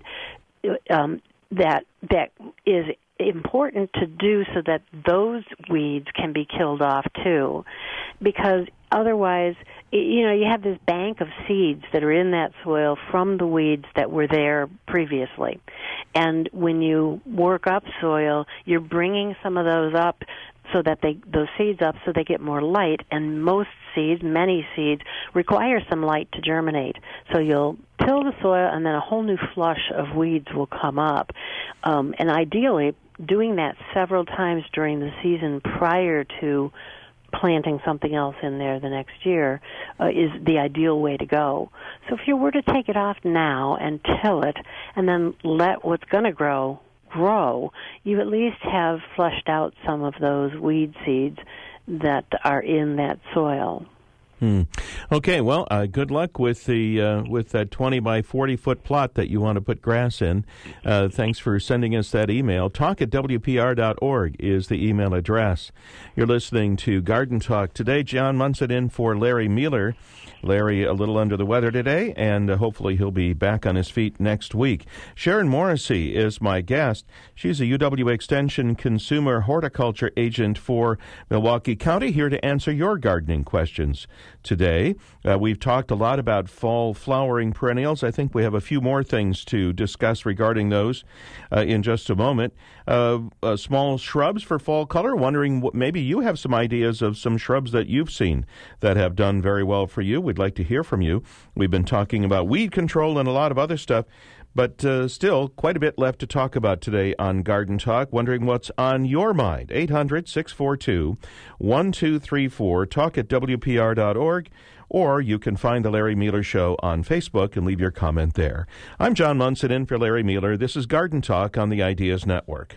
um, that that is important to do so that those weeds can be killed off too, because otherwise, you know, you have this bank of seeds that are in that soil from the weeds that were there previously. And when you work up soil, you're bringing some of those up so that they, those seeds up so they get more light, and most seeds, many seeds, require some light to germinate. So you'll till the soil, and then a whole new flush of weeds will come up. Um, and ideally, doing that several times during the season prior to planting something else in there the next year uh, is the ideal way to go. So if you were to take it off now and till it, and then let what's going to grow grow, you at least have flushed out some of those weed seeds that are in that soil. Hmm. Okay, well, uh, good luck with the uh, with that twenty by forty foot plot that you want to put grass in. Uh, thanks for sending us that email. Talk at W P R dot org is the email address. You're listening to Garden Talk. Today, John Munson in for Larry Mueller. Larry a little under the weather today, and uh, hopefully he'll be back on his feet next week. Sharon Morrissey is my guest. She's a U W Extension Consumer Horticulture Agent for Milwaukee County, here to answer your gardening questions today. Uh, we've talked a lot about fall flowering perennials. I think we have a few more things to discuss regarding those uh, in just a moment. Uh, uh, small shrubs for fall color, wondering what, maybe you have some ideas of some shrubs that you've seen that have done very well for you. We'd like to hear from you. We've been talking about weed control and a lot of other stuff, but uh, still quite a bit left to talk about today on Garden Talk. Wondering what's on your mind. eight hundred, six four two, one two three four. Talk at W P R dot org. Or you can find The Larry Mueller Show on Facebook and leave your comment there. I'm John Munson in for Larry Mueller. This is Garden Talk on the Ideas Network.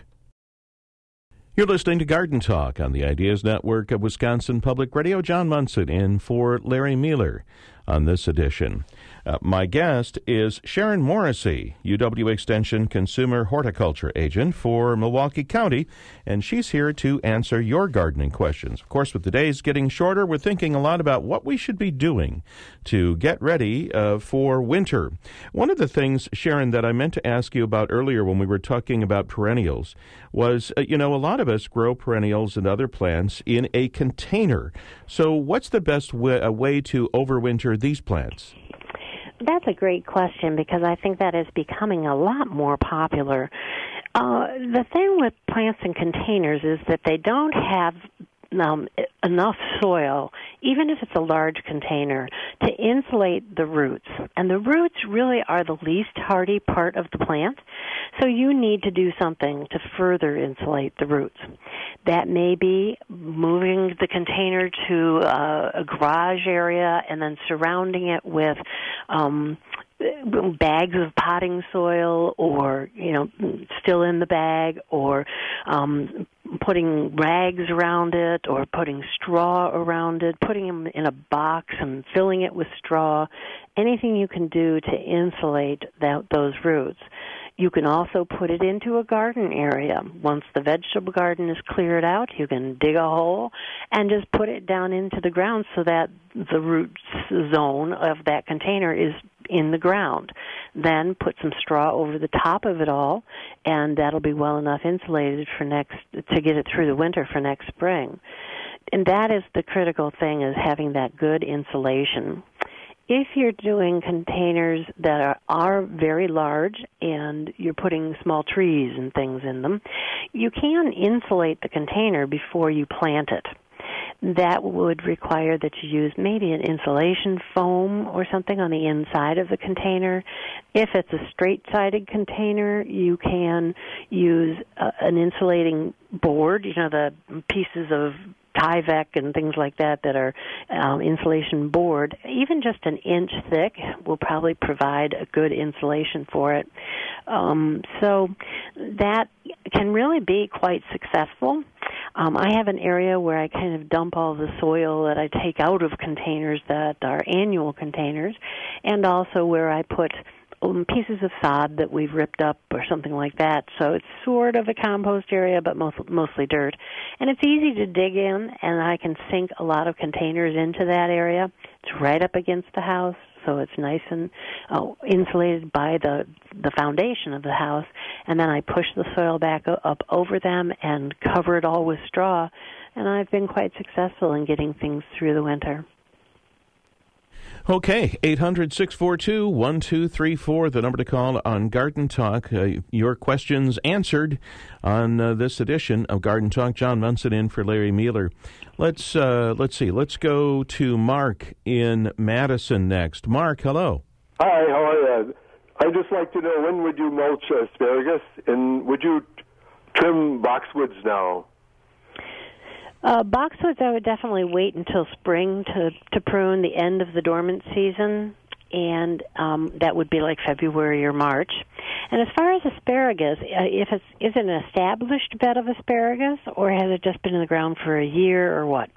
You're listening to Garden Talk on the Ideas Network of Wisconsin Public Radio. John Munson in for Larry Mueller on this edition. Uh, my guest is Sharon Morrissey, U W Extension Consumer Horticulture Agent for Milwaukee County, and she's here to answer your gardening questions. Of course, with the days getting shorter, we're thinking a lot about what we should be doing to get ready uh, for winter. One of the things, Sharon, that I meant to ask you about earlier when we were talking about perennials was, uh, you know, a lot of us grow perennials and other plants in a container. So what's the best way, uh, way to overwinter these plants? That's a great question, because I think that is becoming a lot more popular. Uh, the thing with plants in containers is that they don't have um, enough soil, even if it's a large container, to insulate the roots. And the roots really are the least hardy part of the plant, so you need to do something to further insulate the roots. That may be moving the container to uh, a garage area and then surrounding it with um, bags of potting soil, or, you know, still in the bag, or um, putting rags around it, or putting straw around it, putting them in a box and filling it with straw. Anything you can do to insulate that, those roots. You can also put it into a garden area. Once the vegetable garden is cleared out, you can dig a hole and just put it down into the ground so that the root zone of that container is in the ground. Then put some straw over the top of it all, and that'll be well enough insulated for next to get it through the winter for next spring. and that is the critical thing, is having that good insulation. If you're doing containers that are, are very large and you're putting small trees and things in them, you can insulate the container before you plant it. That would require that you use maybe an insulation foam or something on the inside of the container. If it's a straight-sided container, you can use uh, an insulating board, you know, the pieces of Tyvek and things like that that are um, insulation board. Even just an inch thick will probably provide a good insulation for it. Um, so that can really be quite successful. Um, I have an area where I kind of dump all the soil that I take out of containers that are annual containers, and also where I put um, pieces of sod that we've ripped up or something like that. So it's sort of a compost area, but most, mostly dirt. And it's easy to dig in, and I can sink a lot of containers into that area. It's right up against the house, so it's nice and uh, insulated by the the foundation of the house. And then I push the soil back up over them and cover it all with straw. And I've been quite successful in getting things through the winter. Okay, eight hundred, six four two, one two three four, the number to call on Garden Talk. Uh, your questions answered on uh, this edition of Garden Talk. John Munson in for Larry Mueller. Let's uh, let's see. Let's go to Mark in Madison next. Mark, hello. Hi, how are you? I'd just like to know, when would you mulch asparagus, and would you trim boxwoods now? Uh, boxwoods, I would definitely wait until spring to, to prune, the end of the dormant season, and um, that would be like February or March. And as far as asparagus, uh, if it's is it an established bed of asparagus, or has it just been in the ground for a year, or what?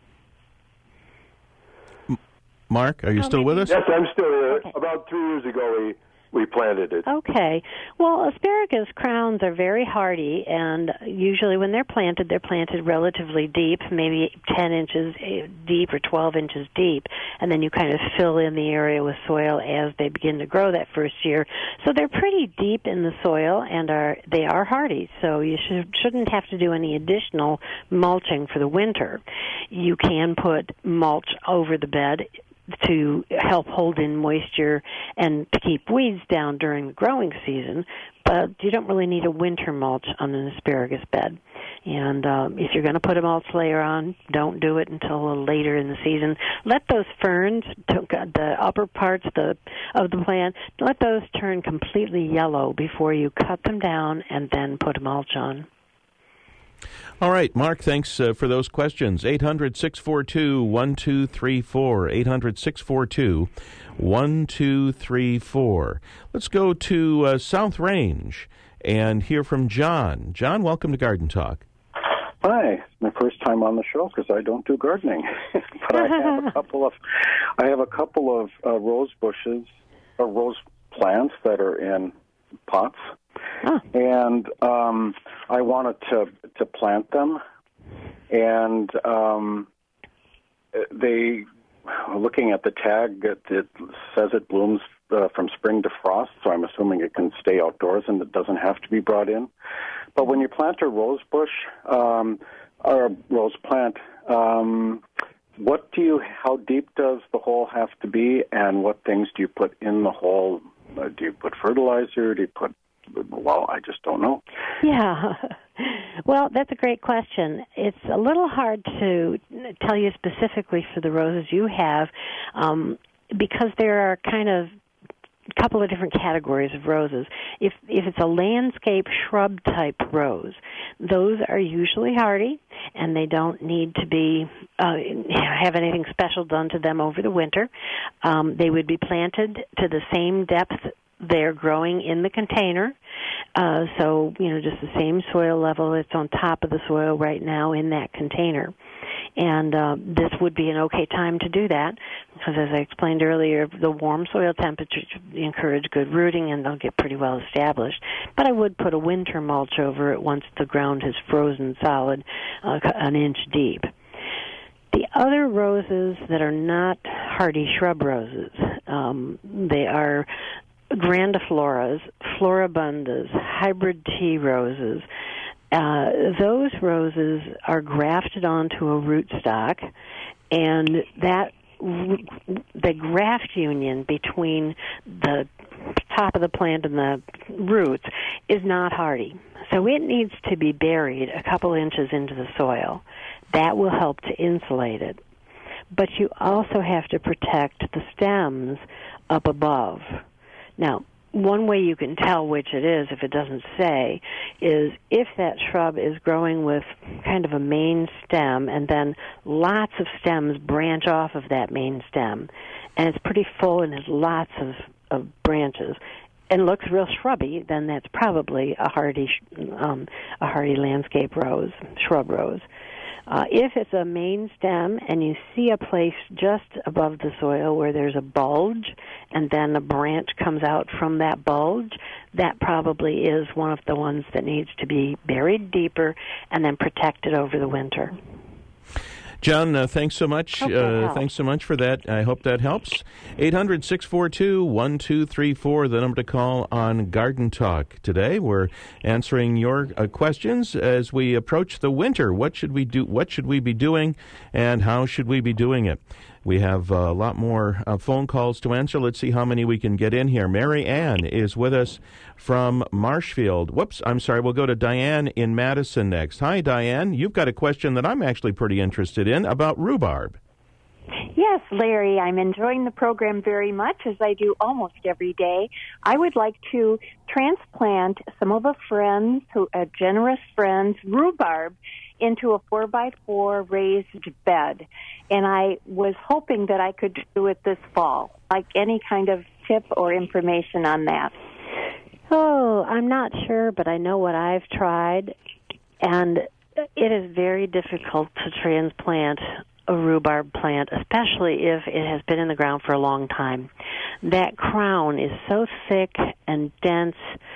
Mark, are you oh, still maybe. with us? Yes, I'm still here. Okay. About three years ago, we we planted it. Okay. Well, asparagus crowns are very hardy, and usually when they're planted, they're planted relatively deep, maybe ten inches deep or twelve inches deep, and then you kind of fill in the area with soil as they begin to grow that first year. So they're pretty deep in the soil, and are they are hardy, so you should, shouldn't have to do any additional mulching for the winter. You can put mulch over the bed to help hold in moisture and to keep weeds down during the growing season, but you don't really need a winter mulch on an asparagus bed. And um, if you're going to put a mulch layer on, don't do it until a little later in the season. Let those ferns, the upper parts the, of the plant, let those turn completely yellow before you cut them down and then put mulch on. All right, Mark, thanks uh, for those questions. eight hundred, six four two, one two three four, eight hundred, six four two, one two three four. Let's go to uh, South Range and hear from John. John, welcome to Garden Talk. Hi, it's my first time on the show because I don't do gardening, but I have a couple of I have a couple of uh, rose bushes, or rose plants that are in pots. Huh. And um, I wanted to to plant them, and um, they, looking at the tag, it, it says it blooms uh, from spring to frost, so I'm assuming it can stay outdoors and it doesn't have to be brought in. But when you plant a rose bush um, or a rose plant, um, what do you? How deep does the hole have to be, and what things do you put in the hole? Uh, do you put fertilizer? Do you put Well, I just don't know. Yeah. Well, that's a great question. It's a little hard to tell you specifically for the roses you have um, because there are kind of a couple of different categories of roses. If if it's a landscape shrub type rose, those are usually hardy, and they don't need to be uh, have anything special done to them over the winter. Um, they would be planted to the same depth they're growing in the container, uh, so, you know, just the same soil level that's on top of the soil right now in that container. And uh, this would be an okay time to do that because, as I explained earlier, the warm soil temperatures encourage good rooting and they'll get pretty well established. But I would put a winter mulch over it once the ground has frozen solid, uh, an inch deep. The other roses that are not hardy shrub roses, um, they are grandifloras, floribundas, hybrid tea roses, uh, those roses are grafted onto a rootstock, and that the graft union between the top of the plant and the roots is not hardy. So it needs to be buried a couple inches into the soil. That will help to insulate it. But you also have to protect the stems up above. Now, one way you can tell which it is, if it doesn't say, is if that shrub is growing with kind of a main stem and then lots of stems branch off of that main stem, and it's pretty full and has lots of, of branches, and looks real shrubby, then that's probably a hardy, um, a hardy landscape rose, shrub rose. Uh, if it's a main stem and you see a place just above the soil where there's a bulge and then a branch comes out from that bulge, that probably is one of the ones that needs to be buried deeper and then protected over the winter. John, uh, thanks so much. Uh, thanks so much for that. I hope that helps. eight hundred, six four two, one two three four, the number to call on Garden Talk. Today we're answering your uh, questions as we approach the winter. What should we do? What should we be doing, and how should we be doing it? We have a lot more uh, phone calls to answer. Let's see how many we can get in here. Mary Ann is with us from Marshfield. Whoops, I'm sorry. We'll go to Diane in Madison next. Hi, Diane. You've got a question that I'm actually pretty interested in about rhubarb. Yes, Larry, I'm enjoying the program very much, as I do almost every day. I would like to transplant some of a friend's, who, a generous friend's, rhubarb into a four by four raised bed. And I was hoping that I could do it this fall. Like any kind of tip or information on that. Oh, I'm not sure, but I know what I've tried. And it is very difficult to transplant a rhubarb plant, especially if it has been in the ground for a long time. That crown is so thick and dense.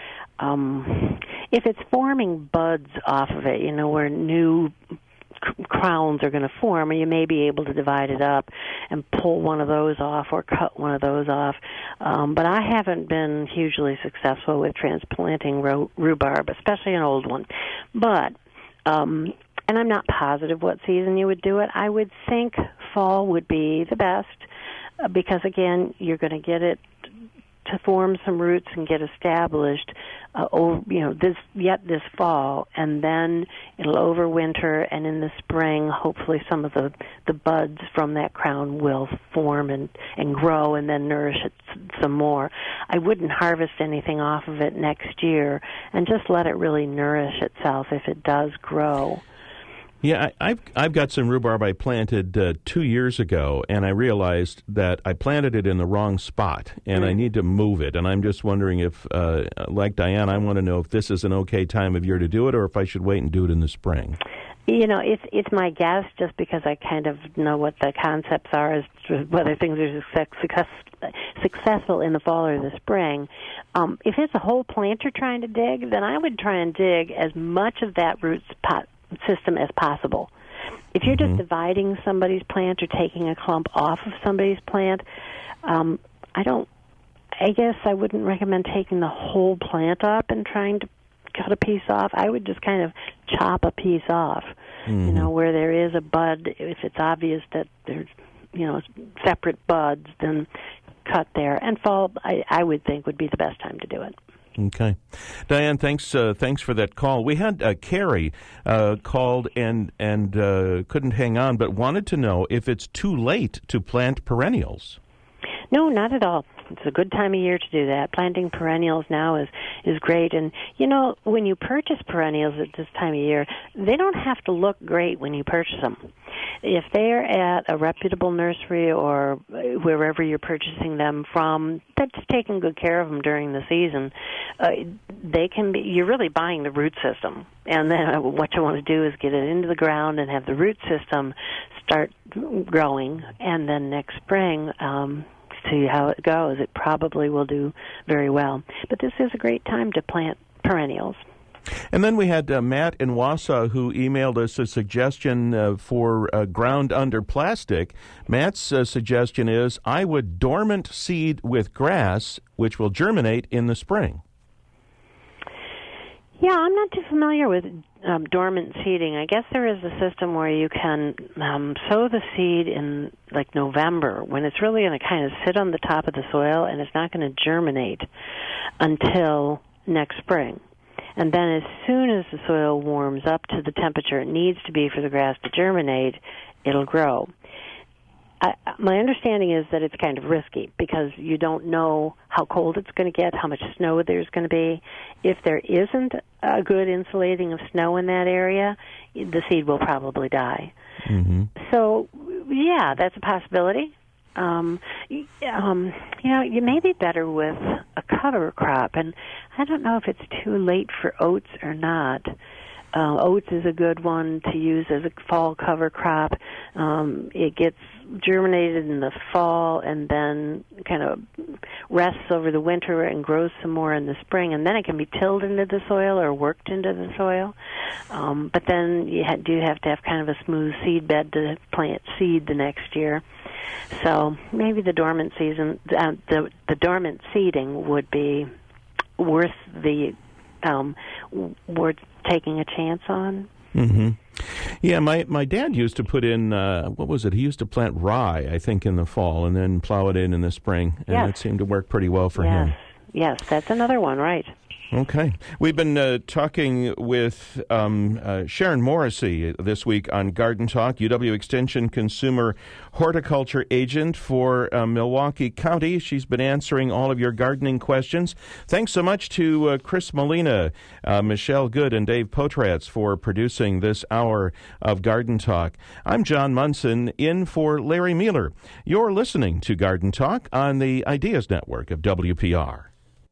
Um, if it's forming buds off of it, you know, where new c- crowns are going to form, you may be able to divide it up and pull one of those off or cut one of those off. Um, but I haven't been hugely successful with transplanting ro- rhubarb, especially an old one. But um, and I'm not positive what season you would do it. I would think fall would be the best uh, because, again, you're going to get it to form some roots and get established, uh, over, you know, this yet this fall, and then it'll overwinter, and in the spring, hopefully some of the, the buds from that crown will form and, and grow and then nourish it some more. I wouldn't harvest anything off of it next year and just let it really nourish itself if it does grow. Yeah, I, I've I've got some rhubarb I planted uh, two years ago, and I realized that I planted it in the wrong spot, and mm. I need to move it. And I'm just wondering if, uh, like Diane, I want to know if this is an okay time of year to do it, or if I should wait and do it in the spring. You know, it's it's my guess, just because I kind of know what the concepts are as to whether things are success, successful in the fall or the spring. Um, if it's a whole plant you're trying to dig, then I would try and dig as much of that root pot system as possible. If you're just mm-hmm. dividing somebody's plant or taking a clump off of somebody's plant, um, I don't. I guess I wouldn't recommend taking the whole plant up and trying to cut a piece off. I would just kind of chop a piece off. Mm-hmm. You know, where there is a bud, if it's obvious that there's, you know, separate buds, then cut there. And fall, I, I would think, would be the best time to do it. Okay. Diane, thanks uh, thanks for that call. We had uh, Carrie uh, called and, and uh, couldn't hang on, but wanted to know if it's too late to plant perennials. No, not at all. It's a good time of year to do that. Planting perennials now is, is great. And, you know, when you purchase perennials at this time of year, they don't have to look great when you purchase them. If they're at a reputable nursery or wherever you're purchasing them from, that's taking good care of them during the season. Uh, they can be, you're really buying the root system. And then what you want to do is get it into the ground and have the root system start growing. And then next spring, um, see how it goes. It probably will do very well. But this is a great time to plant perennials. And then we had uh, Matt in Wausau who emailed us a suggestion uh, for uh, ground under plastic. Matt's uh, suggestion is, I would dormant seed with grass, which will germinate in the spring. Yeah, I'm not too familiar with um, dormant seeding. I guess there is a system where you can um, sow the seed in like November when it's really going to kind of sit on the top of the soil and it's not going to germinate until next spring. And then as soon as the soil warms up to the temperature it needs to be for the grass to germinate, it'll grow. I, my understanding is that it's kind of risky because you don't know how cold it's going to get, how much snow there's going to be. If there isn't a good insulating of snow in that area, the seed will probably die. Mm-hmm. So, yeah, that's a possibility. Um, um, you know, you may be better with a cover crop, and I don't know if it's too late for oats or not. Uh, oats is a good one to use as a fall cover crop. Um, it gets germinated in the fall and then kind of rests over the winter and grows some more in the spring, and then it can be tilled into the soil or worked into the soil. Um, but then you ha- do have to have kind of a smooth seed bed to plant seed the next year. So maybe the dormant season, uh, the the dormant seeding would be worth the um, worth taking a chance on. Mm-hmm. Yeah, my, my dad used to put in, uh, what was it? He used to plant rye, I think, in the fall and then plow it in in the spring. And yes. it seemed to work pretty well for yes. him. Yes, that's another one, right. Okay. We've been uh, talking with um, uh, Sharon Morrissey this week on Garden Talk, U W Extension Consumer Horticulture Agent for uh, Milwaukee County. She's been answering all of your gardening questions. Thanks so much to uh, Chris Molina, uh, Michelle Good, and Dave Potratz for producing this hour of Garden Talk. I'm John Munson, in for Larry Mueller. You're listening to Garden Talk on the Ideas Network of W P R.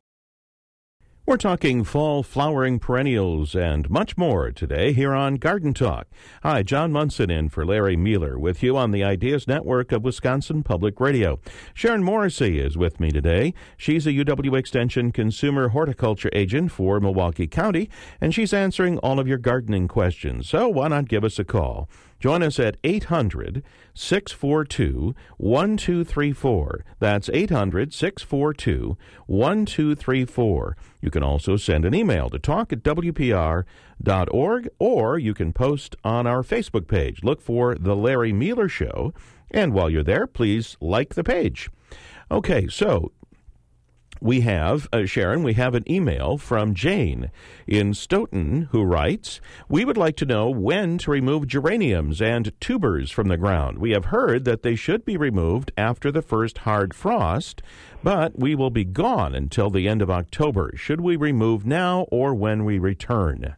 We're talking fall flowering perennials and much more today here on Garden Talk. Hi, John Munson in for Larry Mueller with you on the Ideas Network of Wisconsin Public Radio. Sharon Morrissey is with me today. She's a U W Extension Consumer Horticulture Agent for Milwaukee County, and she's answering all of your gardening questions. So why not give us a call? Join us at eight hundred, six four two, one two three four. That's eight hundred, six four two, one two three four. You can also send an email to talk at W P R dot org, or you can post on our Facebook page. Look for The Larry Mueller Show, and while you're there, please like the page. Okay, so we have, uh, Sharon, we have an email from Jane in Stoughton who writes, we would like to know when to remove geraniums and tubers from the ground. We have heard that they should be removed after the first hard frost, but we will be gone until the end of October. Should we remove now or when we return?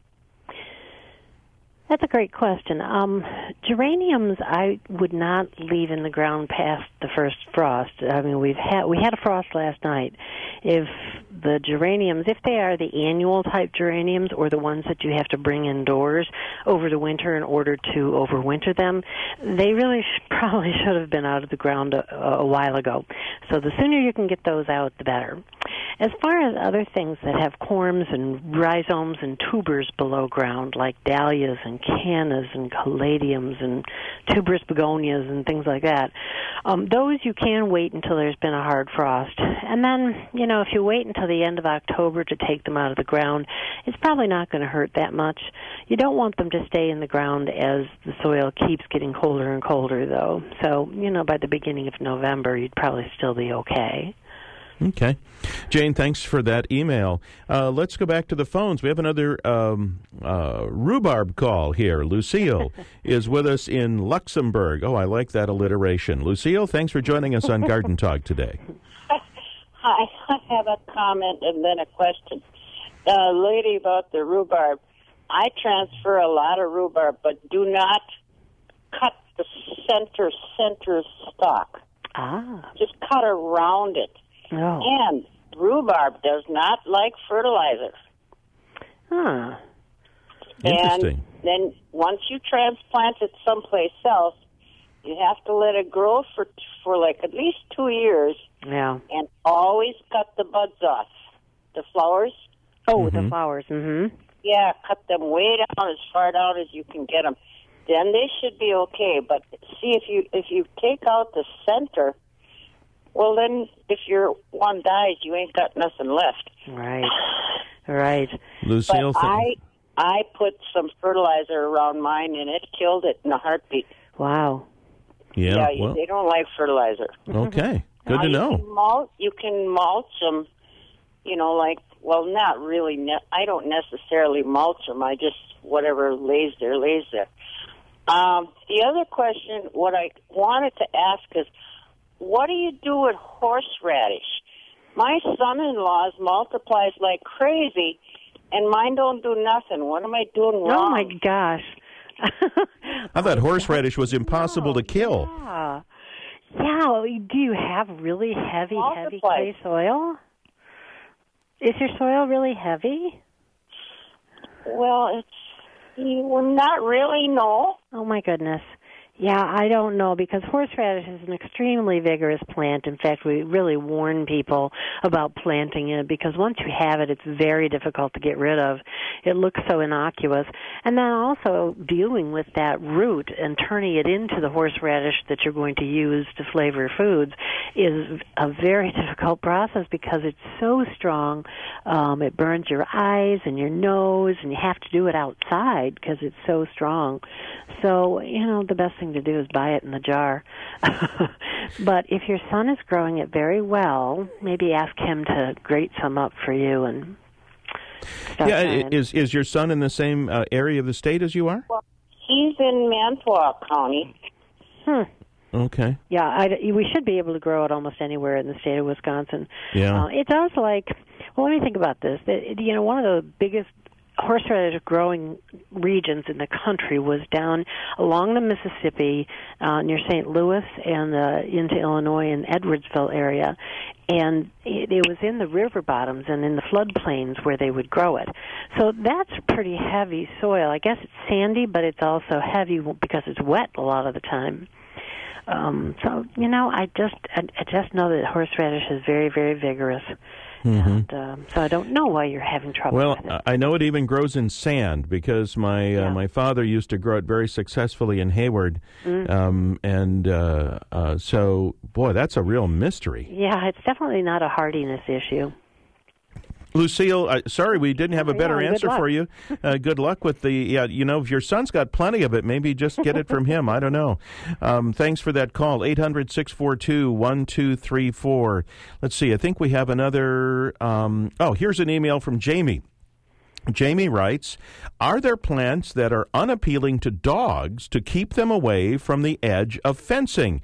That's a great question. Um, geraniums, I would not leave in the ground past the first frost. I mean, we've had we had a frost last night. If the geraniums, if they are the annual type geraniums or the ones that you have to bring indoors over the winter in order to overwinter them, they really sh- probably should have been out of the ground a, a while ago. So the sooner you can get those out, the better. As far as other things that have corms and rhizomes and tubers below ground, like dahlias and cannas and caladiums and tuberous begonias and things like that, um, those you can wait until there's been a hard frost. And then, you know, if you wait until the end of October to take them out of the ground, it's probably not going to hurt that much. You don't want them to stay in the ground as the soil keeps getting colder and colder, though. So, you know, by the beginning of November, you'd probably still be okay. Okay. Jane, thanks for that email. Uh, let's go back to the phones. We have another um, uh, rhubarb call here. Lucille is with us in Luxembourg. Oh, I like that alliteration. Lucille, thanks for joining us on Garden Talk today. Hi, I have a comment and then a question. Uh, lady about the rhubarb. I transfer a lot of rhubarb, but do not cut the center, center stalk. Ah. Just cut around it. Oh. And rhubarb does not like fertilizer. Huh. Interesting. And then once you transplant it someplace else, you have to let it grow for for like at least two years. Yeah. And always cut the buds off. The flowers. Oh, Mm-hmm. the flowers. Mm-hmm. Yeah, cut them way down, as far down as you can get them. Then they should be okay. But see, if you if you take out the center, well, then if your one dies, you ain't got nothing left. Right. Right. Lucille, but I I put some fertilizer around mine, and it killed it in a heartbeat. Wow. Yeah, yeah well, they don't like fertilizer. Okay, good now, to you know. Can mulch, you can mulch them, you know, like, well, not really. Ne- I don't necessarily mulch them. I just, whatever lays there, lays there. Um, the other question, what I wanted to ask is, what do you do with horseradish? My son-in-law's multiplies like crazy, and mine don't do nothing. What am I doing wrong? Oh, my gosh. I thought horseradish was impossible to kill. Yeah. Yeah. Do you have really heavy, Multiply. heavy clay soil? Is your soil really heavy? Well, it's well, not really, no. Oh, my goodness. Yeah, I don't know, because horseradish is an extremely vigorous plant. In fact, we really warn people about planting it, because once you have it, it's very difficult to get rid of. It looks so innocuous. And then also dealing with that root and turning it into the horseradish that you're going to use to flavor foods is a very difficult process, because it's so strong. Um, it burns your eyes and your nose, and you have to do it outside because it's so strong. So, you know, the best thing to do is buy it in the jar. But if your son is growing it very well, maybe ask him to grate some up for you and stuff. Yeah, in. is is your son in the same uh, area of the state as you are? Well, he's in Manitowoc County. Hmm. Okay. Yeah, I, we should be able to grow it almost anywhere in the state of Wisconsin. Yeah. Uh, it does like, well, let me think about this. It, you know, one of the biggest horseradish growing regions in the country was down along the Mississippi uh, near Saint Louis and uh, into Illinois and Edwardsville area. And it, it was in the river bottoms and in the floodplains where they would grow it. So that's pretty heavy soil. I guess it's sandy, but it's also heavy because it's wet a lot of the time. Um, so, you know, I just I, I just know that horseradish is very, very vigorous. Mm-hmm. And um, so I don't know why you're having trouble Well, with it. I know it even grows in sand, because my Yeah. uh, my father used to grow it very successfully in Hayward, Mm. um, and uh, uh, so boy, that's a real mystery. Yeah, it's definitely not a hardiness issue. Lucille, uh, sorry we didn't have a Oh, better yeah, good answer luck. for you. Uh, good luck with the, yeah, you know, if your son's got plenty of it, maybe just get it from him. I don't know. Um, thanks for that call, eight hundred, six four two, one two three four. Let's see, I think we have another, um, oh, here's an email from Jamie. Jamie writes, are there plants that are unappealing to dogs to keep them away from the edge of fencing?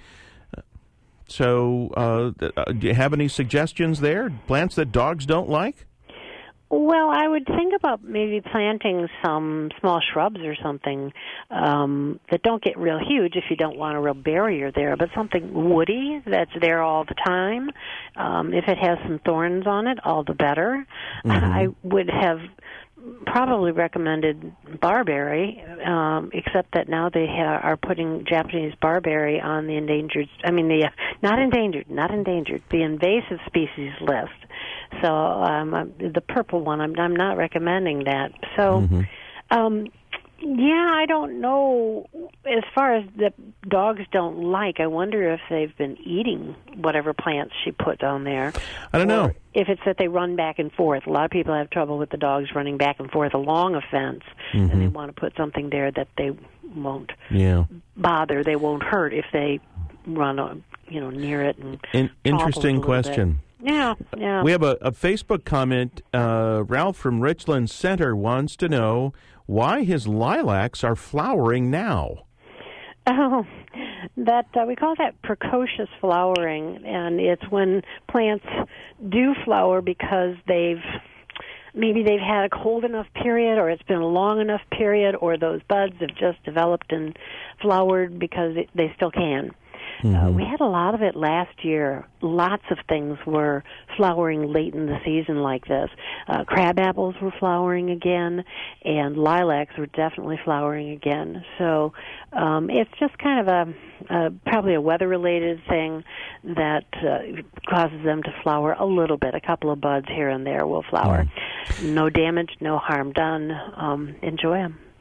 So, uh, do you have any suggestions there? Plants that dogs don't like? Well, I would think about maybe planting some small shrubs or something um, that don't get real huge if you don't want a real barrier there, but something woody that's there all the time. Um, if it has some thorns on it, all the better. Mm-hmm. I would have probably recommended barberry, um, except that now they ha- are putting Japanese barberry on the endangered, I mean, the uh, not endangered, not endangered, the invasive species list. So um, uh, the purple one, I'm, I'm not recommending that. So, Mm-hmm. um, yeah, I don't know. As far as the dogs don't like, I wonder if they've been eating whatever plants she put on there. I don't know. If it's that they run back and forth. A lot of people have trouble with the dogs running back and forth along a fence, Mm-hmm. and they want to put something there that they won't Yeah. bother, they won't hurt if they run, uh, you know, near it. And In- interesting topple it a little question. bit. Yeah, yeah. We have a, a Facebook comment. Uh, Ralph from Richland Center wants to know why his lilacs are flowering now. Oh, that uh, we call that precocious flowering, and it's when plants do flower because they've maybe they've had a cold enough period, or it's been a long enough period, or those buds have just developed and flowered because it, they still can. Uh, Mm-hmm. we had a lot of it last year. Lots of things were flowering late in the season like this. Uh, crab apples were flowering again, and lilacs were definitely flowering again. So um, it's just kind of a, a probably a weather-related thing that uh, causes them to flower a little bit. A couple of buds here and there will flower. No damage, no harm done. Um, enjoy them.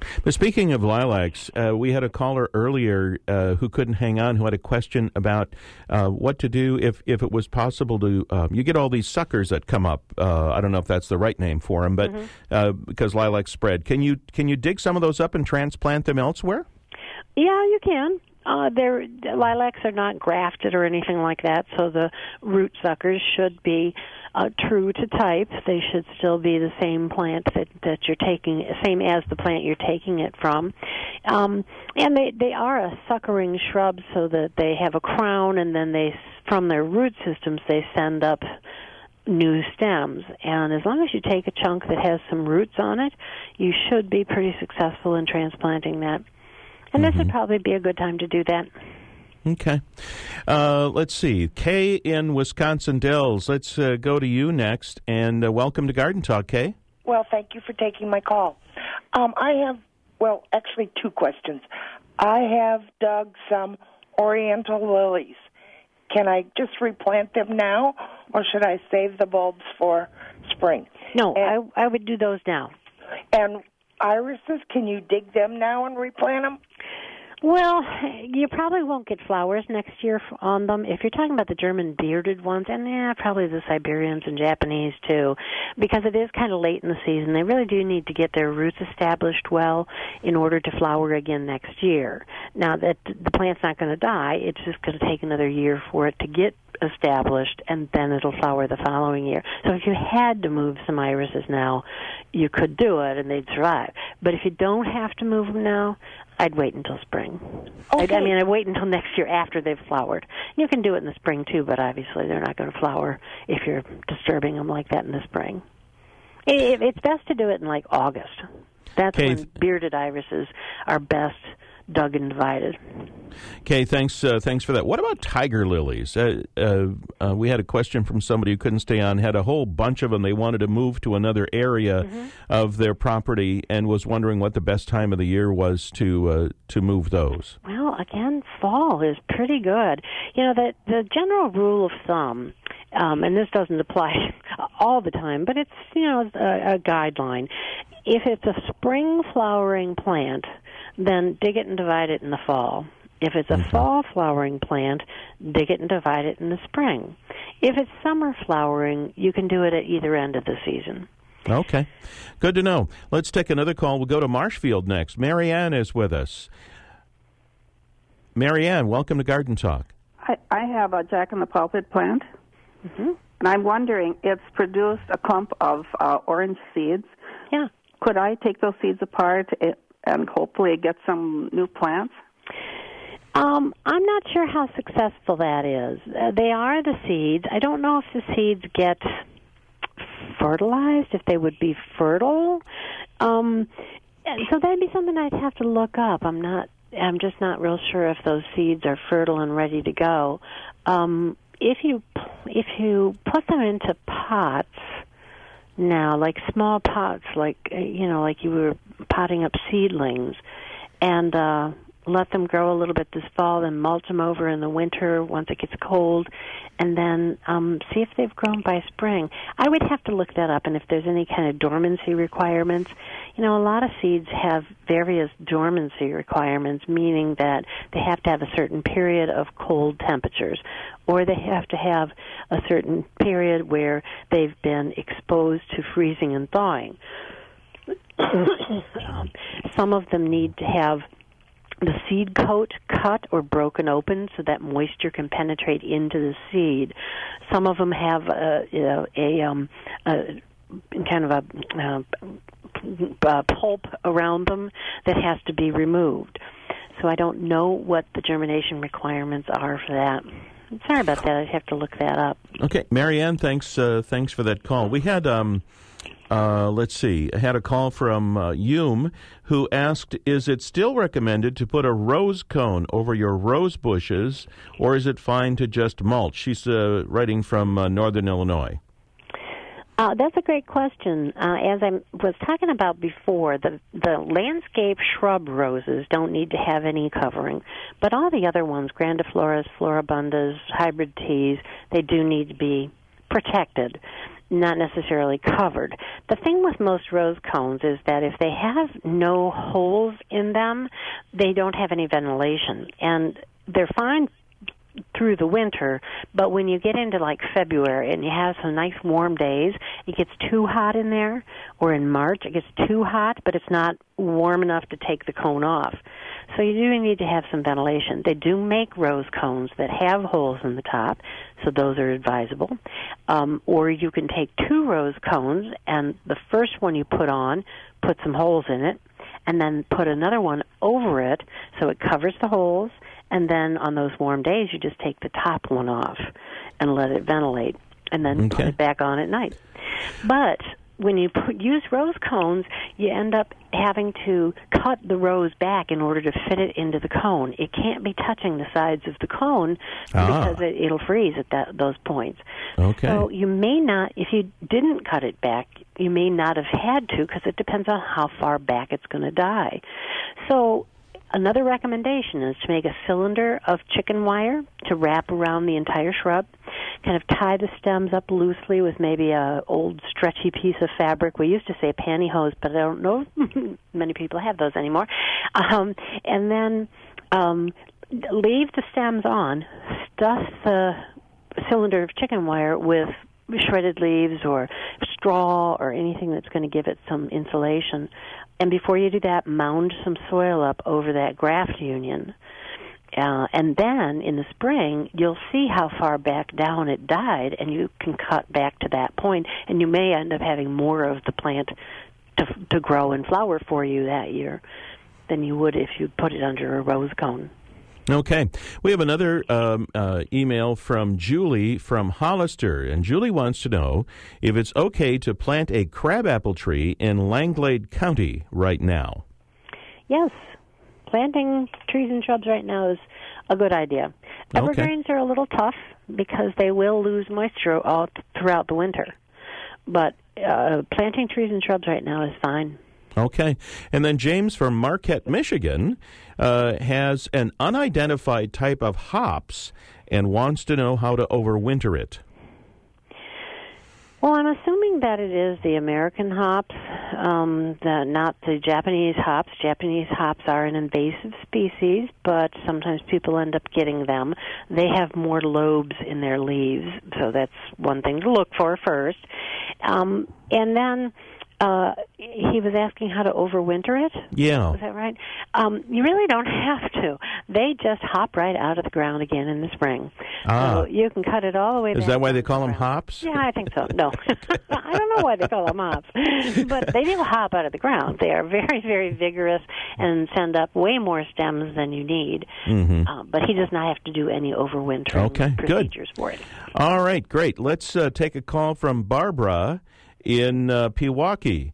But speaking of lilacs, uh, we had a caller earlier uh, who couldn't hang on, who had a question about uh, what to do if, if it was possible to, uh, you get all these suckers that come up. Uh, I don't know if that's the right name for them, but mm-hmm. uh, because lilacs spread. Can you, can you dig some of those up and transplant them elsewhere? Yeah, you can. Uh, they're, lilacs are not grafted or anything like that, so the root suckers should be uh, true to type. They should still be the same plant that, that you're taking, same as the plant you're taking it from. Um, and they, they are a suckering shrub, so that they have a crown, and then they, from their root systems, they send up new stems. And as long as you take a chunk that has some roots on it, you should be pretty successful in transplanting that. And this mm-hmm. would probably be a good time to do that. Okay. Uh, let's see. Kay in Wisconsin Dells. Let's uh, go to you next. And uh, welcome to Garden Talk, Kay. Well, thank you for taking my call. Um, I have, well, actually two questions. I have dug some oriental lilies. Can I just replant them now, or should I save the bulbs for spring? No, and, I, I would do those now. And irises, can you dig them now and replant them? Well, you probably won't get flowers next year on them. If you're talking about the German bearded ones, and yeah, probably the Siberians and Japanese too, because it is kind of late in the season. They really do need to get their roots established well in order to flower again next year. Now, that the plant's not going to die. It's just going to take another year for it to get established, and then it'll flower the following year. So if you had to move some irises now, you could do it, and they'd survive. But if you don't have to move them now, I'd wait until spring. Okay. I, I mean, I'd wait until next year after they've flowered. You can do it in the spring, too, but obviously they're not going to flower if you're disturbing them like that in the spring. It, it's best to do it in, like, August. That's Kay, when bearded irises are best dug and divided. Okay, thanks uh, thanks for that. What about tiger lilies? Uh, uh, uh, we had a question from somebody who couldn't stay on, had a whole bunch of them. They wanted to move to another area mm-hmm. of their property and was wondering what the best time of the year was to uh, to move those. Well, again, fall is pretty good. You know, the, the general rule of thumb, um, and this doesn't apply all the time, but it's, you know, a, a guideline. If it's a spring flowering plant, then dig it and divide it in the fall. If it's a mm-hmm. fall flowering plant, dig it and divide it in the spring. If it's summer flowering, you can do it at either end of the season. Okay. Good to know. Let's take another call. We'll go to Marshfield next. Marianne is with us. Marianne, welcome to Garden Talk. I, I have a jack-in-the-pulpit plant, mm-hmm. and I'm wondering, it's produced a clump of uh, orange seeds. Yeah. Could I take those seeds apart and hopefully get some new plants? Um, I'm not sure how successful that is. Uh, they are the seeds. I don't know if the seeds get fertilized, if they would be fertile. Um, so that'd be something I'd have to look up. I'm not. I'm just not real sure if those seeds are fertile and ready to go. Um, if you if you put them into pots now, like small pots, like you know, like you were potting up seedlings, and uh, let them grow a little bit this fall, then mulch them over in the winter once it gets cold, and then um, see if they've grown by spring. I would have to look that up, and if there's any kind of dormancy requirements. You know, a lot of seeds have various dormancy requirements, meaning that they have to have a certain period of cold temperatures, or they have to have a certain period where they've been exposed to freezing and thawing. Some of them need to have the seed coat cut or broken open so that moisture can penetrate into the seed. Some of them have a, you know, a, um, a kind of a uh, uh, pulp around them that has to be removed. So I don't know what the germination requirements are for that. Sorry about that. I'd have to look that up. Okay, Marianne, thanks. Uh, thanks for that call. We had. Um Uh, let's see, I had a call from uh, Hume who asked, is it still recommended to put a rose cone over your rose bushes, or is it fine to just mulch? She's uh, writing from uh, Northern Illinois. Uh, that's a great question. Uh, as I was talking about before, the, the landscape shrub roses don't need to have any covering, but all the other ones, grandifloras, floribundas, hybrid teas, they do need to be protected, not necessarily covered. The thing with most rose cones is that if they have no holes in them, they don't have any ventilation. And they're fine through the winter, but when you get into like February and you have some nice warm days, it gets too hot in there, or in March it gets too hot, but it's not warm enough to take the cone off. So you do need to have some ventilation. They do make rose cones that have holes in the top, so those are advisable. Um, or you can take two rose cones, and the first one you put on, put some holes in it, and then put another one over it so it covers the holes. And then on those warm days, you just take the top one off and let it ventilate, and then Okay. put it back on at night. But when you put, use rose cones, you end up having to cut the rose back in order to fit it into the cone. It can't be touching the sides of the cone Ah. because it, it'll freeze at that, those points. Okay. So you may not, if you didn't cut it back, you may not have had to, because it depends on how far back it's going to die. So another recommendation is to make a cylinder of chicken wire to wrap around the entire shrub, kind of tie the stems up loosely with maybe a old stretchy piece of fabric. We used to say pantyhose, but I don't know many people have those anymore. Um, and then um, leave the stems on, stuff the cylinder of chicken wire with shredded leaves or straw or anything that's going to give it some insulation. And before you do that, mound some soil up over that graft union. Uh, and then in the spring, you'll see how far back down it died, and you can cut back to that point, and you may end up having more of the plant to, to grow and flower for you that year than you would if you put it under a rose cone. Okay. We have another um, uh, email from Julie from Hollister, and Julie wants to know if it's okay to plant a crabapple tree in Langlade County right now. Yes. Planting trees and shrubs right now is a good idea. Evergreens are a little tough because they will lose moisture all throughout the winter. But uh, planting trees and shrubs right now is fine. Okay. And then James from Marquette, Michigan, uh, has an unidentified type of hops and wants to know how to overwinter it. Well, I'm assuming that it is the American hops, um, the, not the Japanese hops. Japanese hops are an invasive species, but sometimes people end up getting them. They have more lobes in their leaves, so that's one thing to look for first. Um, and then uh, he was asking how to overwinter it. Yeah. Is that right? Um, you really don't have to. They just hop right out of the ground again in the spring. Ah. So you can cut it all the way back. Is that why they call them hops? Yeah, I think so. No. I don't know why they call them hops. But they do hop out of the ground. They are very, very vigorous and send up way more stems than you need. Mm-hmm. Uh, but he does not have to do any overwintering Okay, good. procedures for it. All right, great. Let's uh, take a call from Barbara in uh, Pewaukee.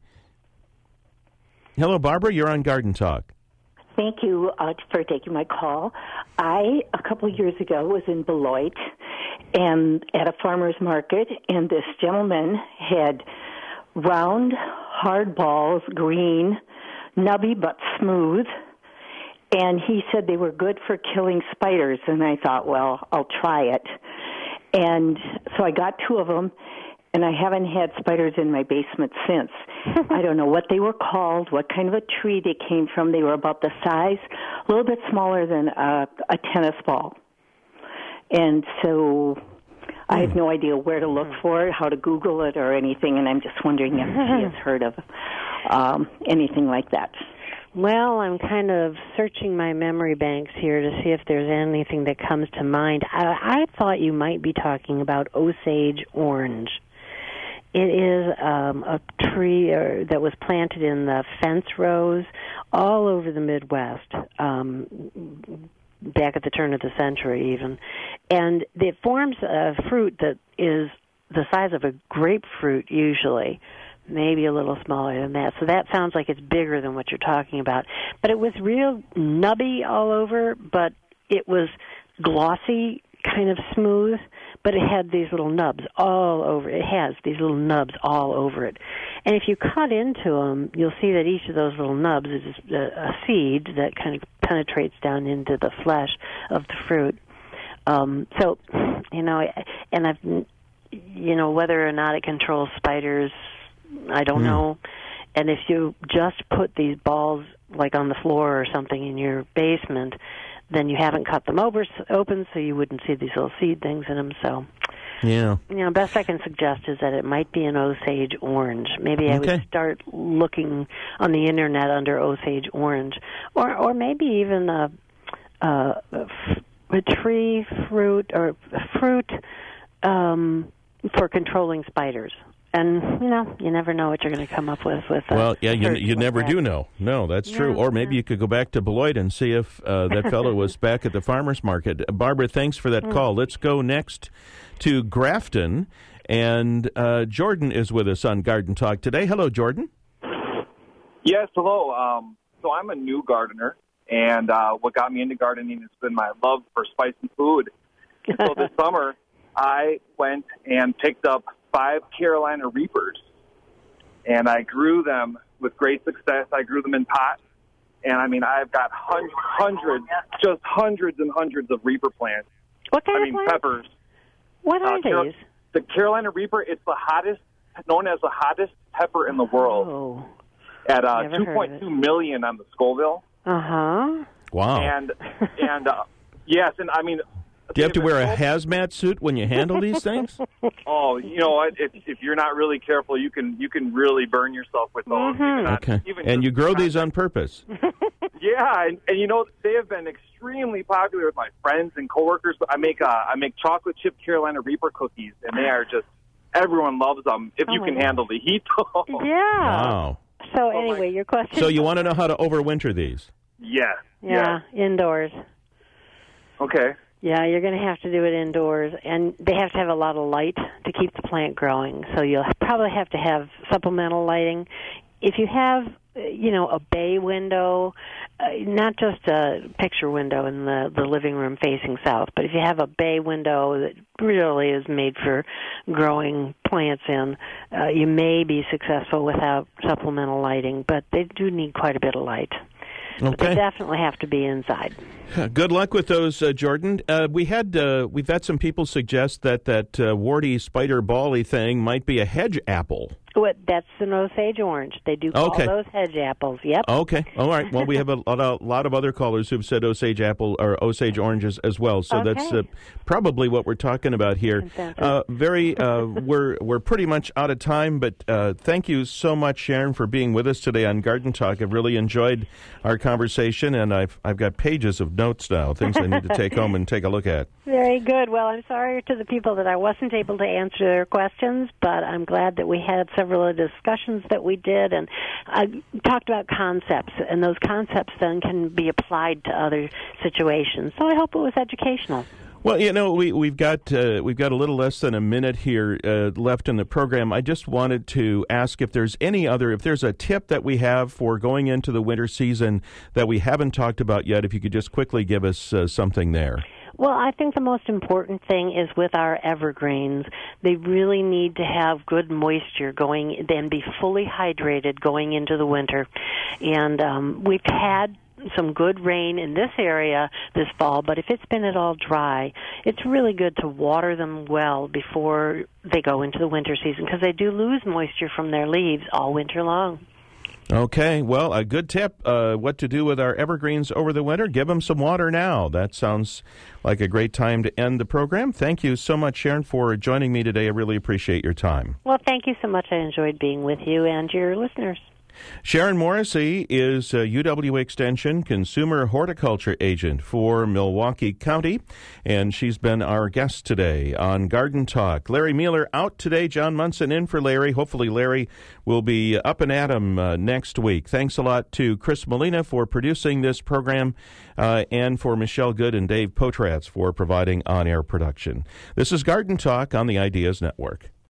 Hello, Barbara. You're on Garden Talk. Thank you uh, for taking my call. I, a couple of years ago, was in Beloit and at a farmer's market, and this gentleman had round, hard balls, green, nubby but smooth, and he said they were good for killing spiders, and I thought, well, I'll try it. And so I got two of them, and I haven't had spiders in my basement since. I don't know what they were called, what kind of a tree they came from. They were about the size, a little bit smaller than a, a tennis ball. And so I have no idea where to look for it, how to Google it or anything, and I'm just wondering if he has heard of um, anything like that. Well, I'm kind of searching my memory banks here to see if there's anything that comes to mind. I, I thought you might be talking about Osage orange. It is um, a tree uh, that was planted in the fence rows all over the Midwest, um, back at the turn of the century even. And it forms a fruit that is the size of a grapefruit usually, maybe a little smaller than that. So that sounds like it's bigger than what you're talking about. But it was real nubby all over, but it was glossy, kind of smooth, but it had these little nubs all over. It has these little nubs all over it. And if you cut into them, you'll see that each of those little nubs is a, a seed that kind of penetrates down into the flesh of the fruit. Um, so, you know, and I've you know, whether or not it controls spiders, I don't mm. know. And if you just put these balls like on the floor or something in your basement, then you haven't cut them over, open, so you wouldn't see these little seed things in them. So, yeah, you know, best I can suggest is that it might be an Osage orange. Maybe I okay. would start looking on the internet under Osage orange, or or maybe even a a, a tree fruit or a fruit um, for controlling spiders. And, you know, you never know what you're going to come up with. with well, yeah, you, you like never that. do know. No, that's Yeah, true. Or maybe yeah. you could go back to Beloit and see if uh, that fellow was back at the farmer's market. Barbara, thanks for that Mm. call. Let's go next to Grafton. And uh, Jordan is with us on Garden Talk today. Hello, Jordan. Yes, hello. Um, so I'm a new gardener, and uh, what got me into gardening has been my love for spicy food. And so this summer, I went and picked up five Carolina Reapers, and I grew them with great success. I grew them in pots, and I mean, I've got hundreds, hundreds, just hundreds and hundreds of Reaper plants. What kind I of mean, plants? peppers. What are uh, Car- these? The Carolina Reaper, it's the hottest, known as the hottest pepper in the world. Oh. At uh, Never two heard point of two million on the Scoville. Uh-huh. Wow. And, and uh, yes, and I mean... Do you have to wear a hazmat suit when you handle these things? Oh, you know what? If, if you're not really careful, you can you can really burn yourself with those. Mm-hmm. Even on- Okay. even And just- you grow these on purpose? Yeah, and, and you know, they have been extremely popular with my friends and coworkers. I make uh, I make chocolate chip Carolina Reaper cookies, and they are just, everyone loves them if Oh you my can God. handle the heat. Yeah. Wow. So anyway, your question... So you want to know how to overwinter these? Yeah. Yeah, indoors. Okay. Yeah, you're going to have to do it indoors, and they have to have a lot of light to keep the plant growing. So you'll probably have to have supplemental lighting. If you have, uh, you know, a bay window, uh, not just a picture window in the, the living room facing south, but if you have a bay window that really is made for growing plants in, uh, you may be successful without supplemental lighting, but they do need quite a bit of light. But Okay. they definitely have to be inside. Good luck with those, uh, Jordan. Uh, we had uh, we've had some people suggest that that uh, warty spider bally thing might be a hedge apple. What, that's an Osage orange. They do call Okay. those hedge apples. Yep. Okay, all right. Well, we have a lot, a lot of other callers who've said Osage apple or Osage oranges as well. So Okay. that's uh, probably what we're talking about here. Uh, very, uh, we're we're pretty much out of time, but uh, thank you so much, Sharon, for being with us today on Garden Talk. I've really enjoyed our conversation, and I've I've got pages of notes now, things I need to take home and take a look at. Very good. Well, I'm sorry to the people that I wasn't able to answer their questions, but I'm glad that we had several of the discussions that we did, and I talked about concepts, and those concepts then can be applied to other situations. So I hope it was educational. Well, you know, we, we've got uh, we've got a little less than a minute here uh, left in the program. I just wanted to ask if there's any other, if there's a tip that we have for going into the winter season that we haven't talked about yet, if you could just quickly give us uh, something there. Well, I think the most important thing is with our evergreens, they really need to have good moisture going and be fully hydrated going into the winter. And um, we've had some good rain in this area this fall, but if it's been at all dry, it's really good to water them well before they go into the winter season, because they do lose moisture from their leaves all winter long. Okay, well, a good tip, uh, what to do with our evergreens over the winter. Give them some water now. That sounds like a great time to end the program. Thank you so much, Sharon, for joining me today. I really appreciate your time. Well, thank you so much. I enjoyed being with you and your listeners. Sharon Morrissey is a U W Extension Consumer Horticulture Agent for Milwaukee County, and she's been our guest today on Garden Talk. Larry Mueller out today, John Munson in for Larry. Hopefully Larry will be up and at him uh, next week. Thanks a lot to Chris Molina for producing this program, uh, and for Michelle Good and Dave Potratz for providing on-air production. This is Garden Talk on the Ideas Network.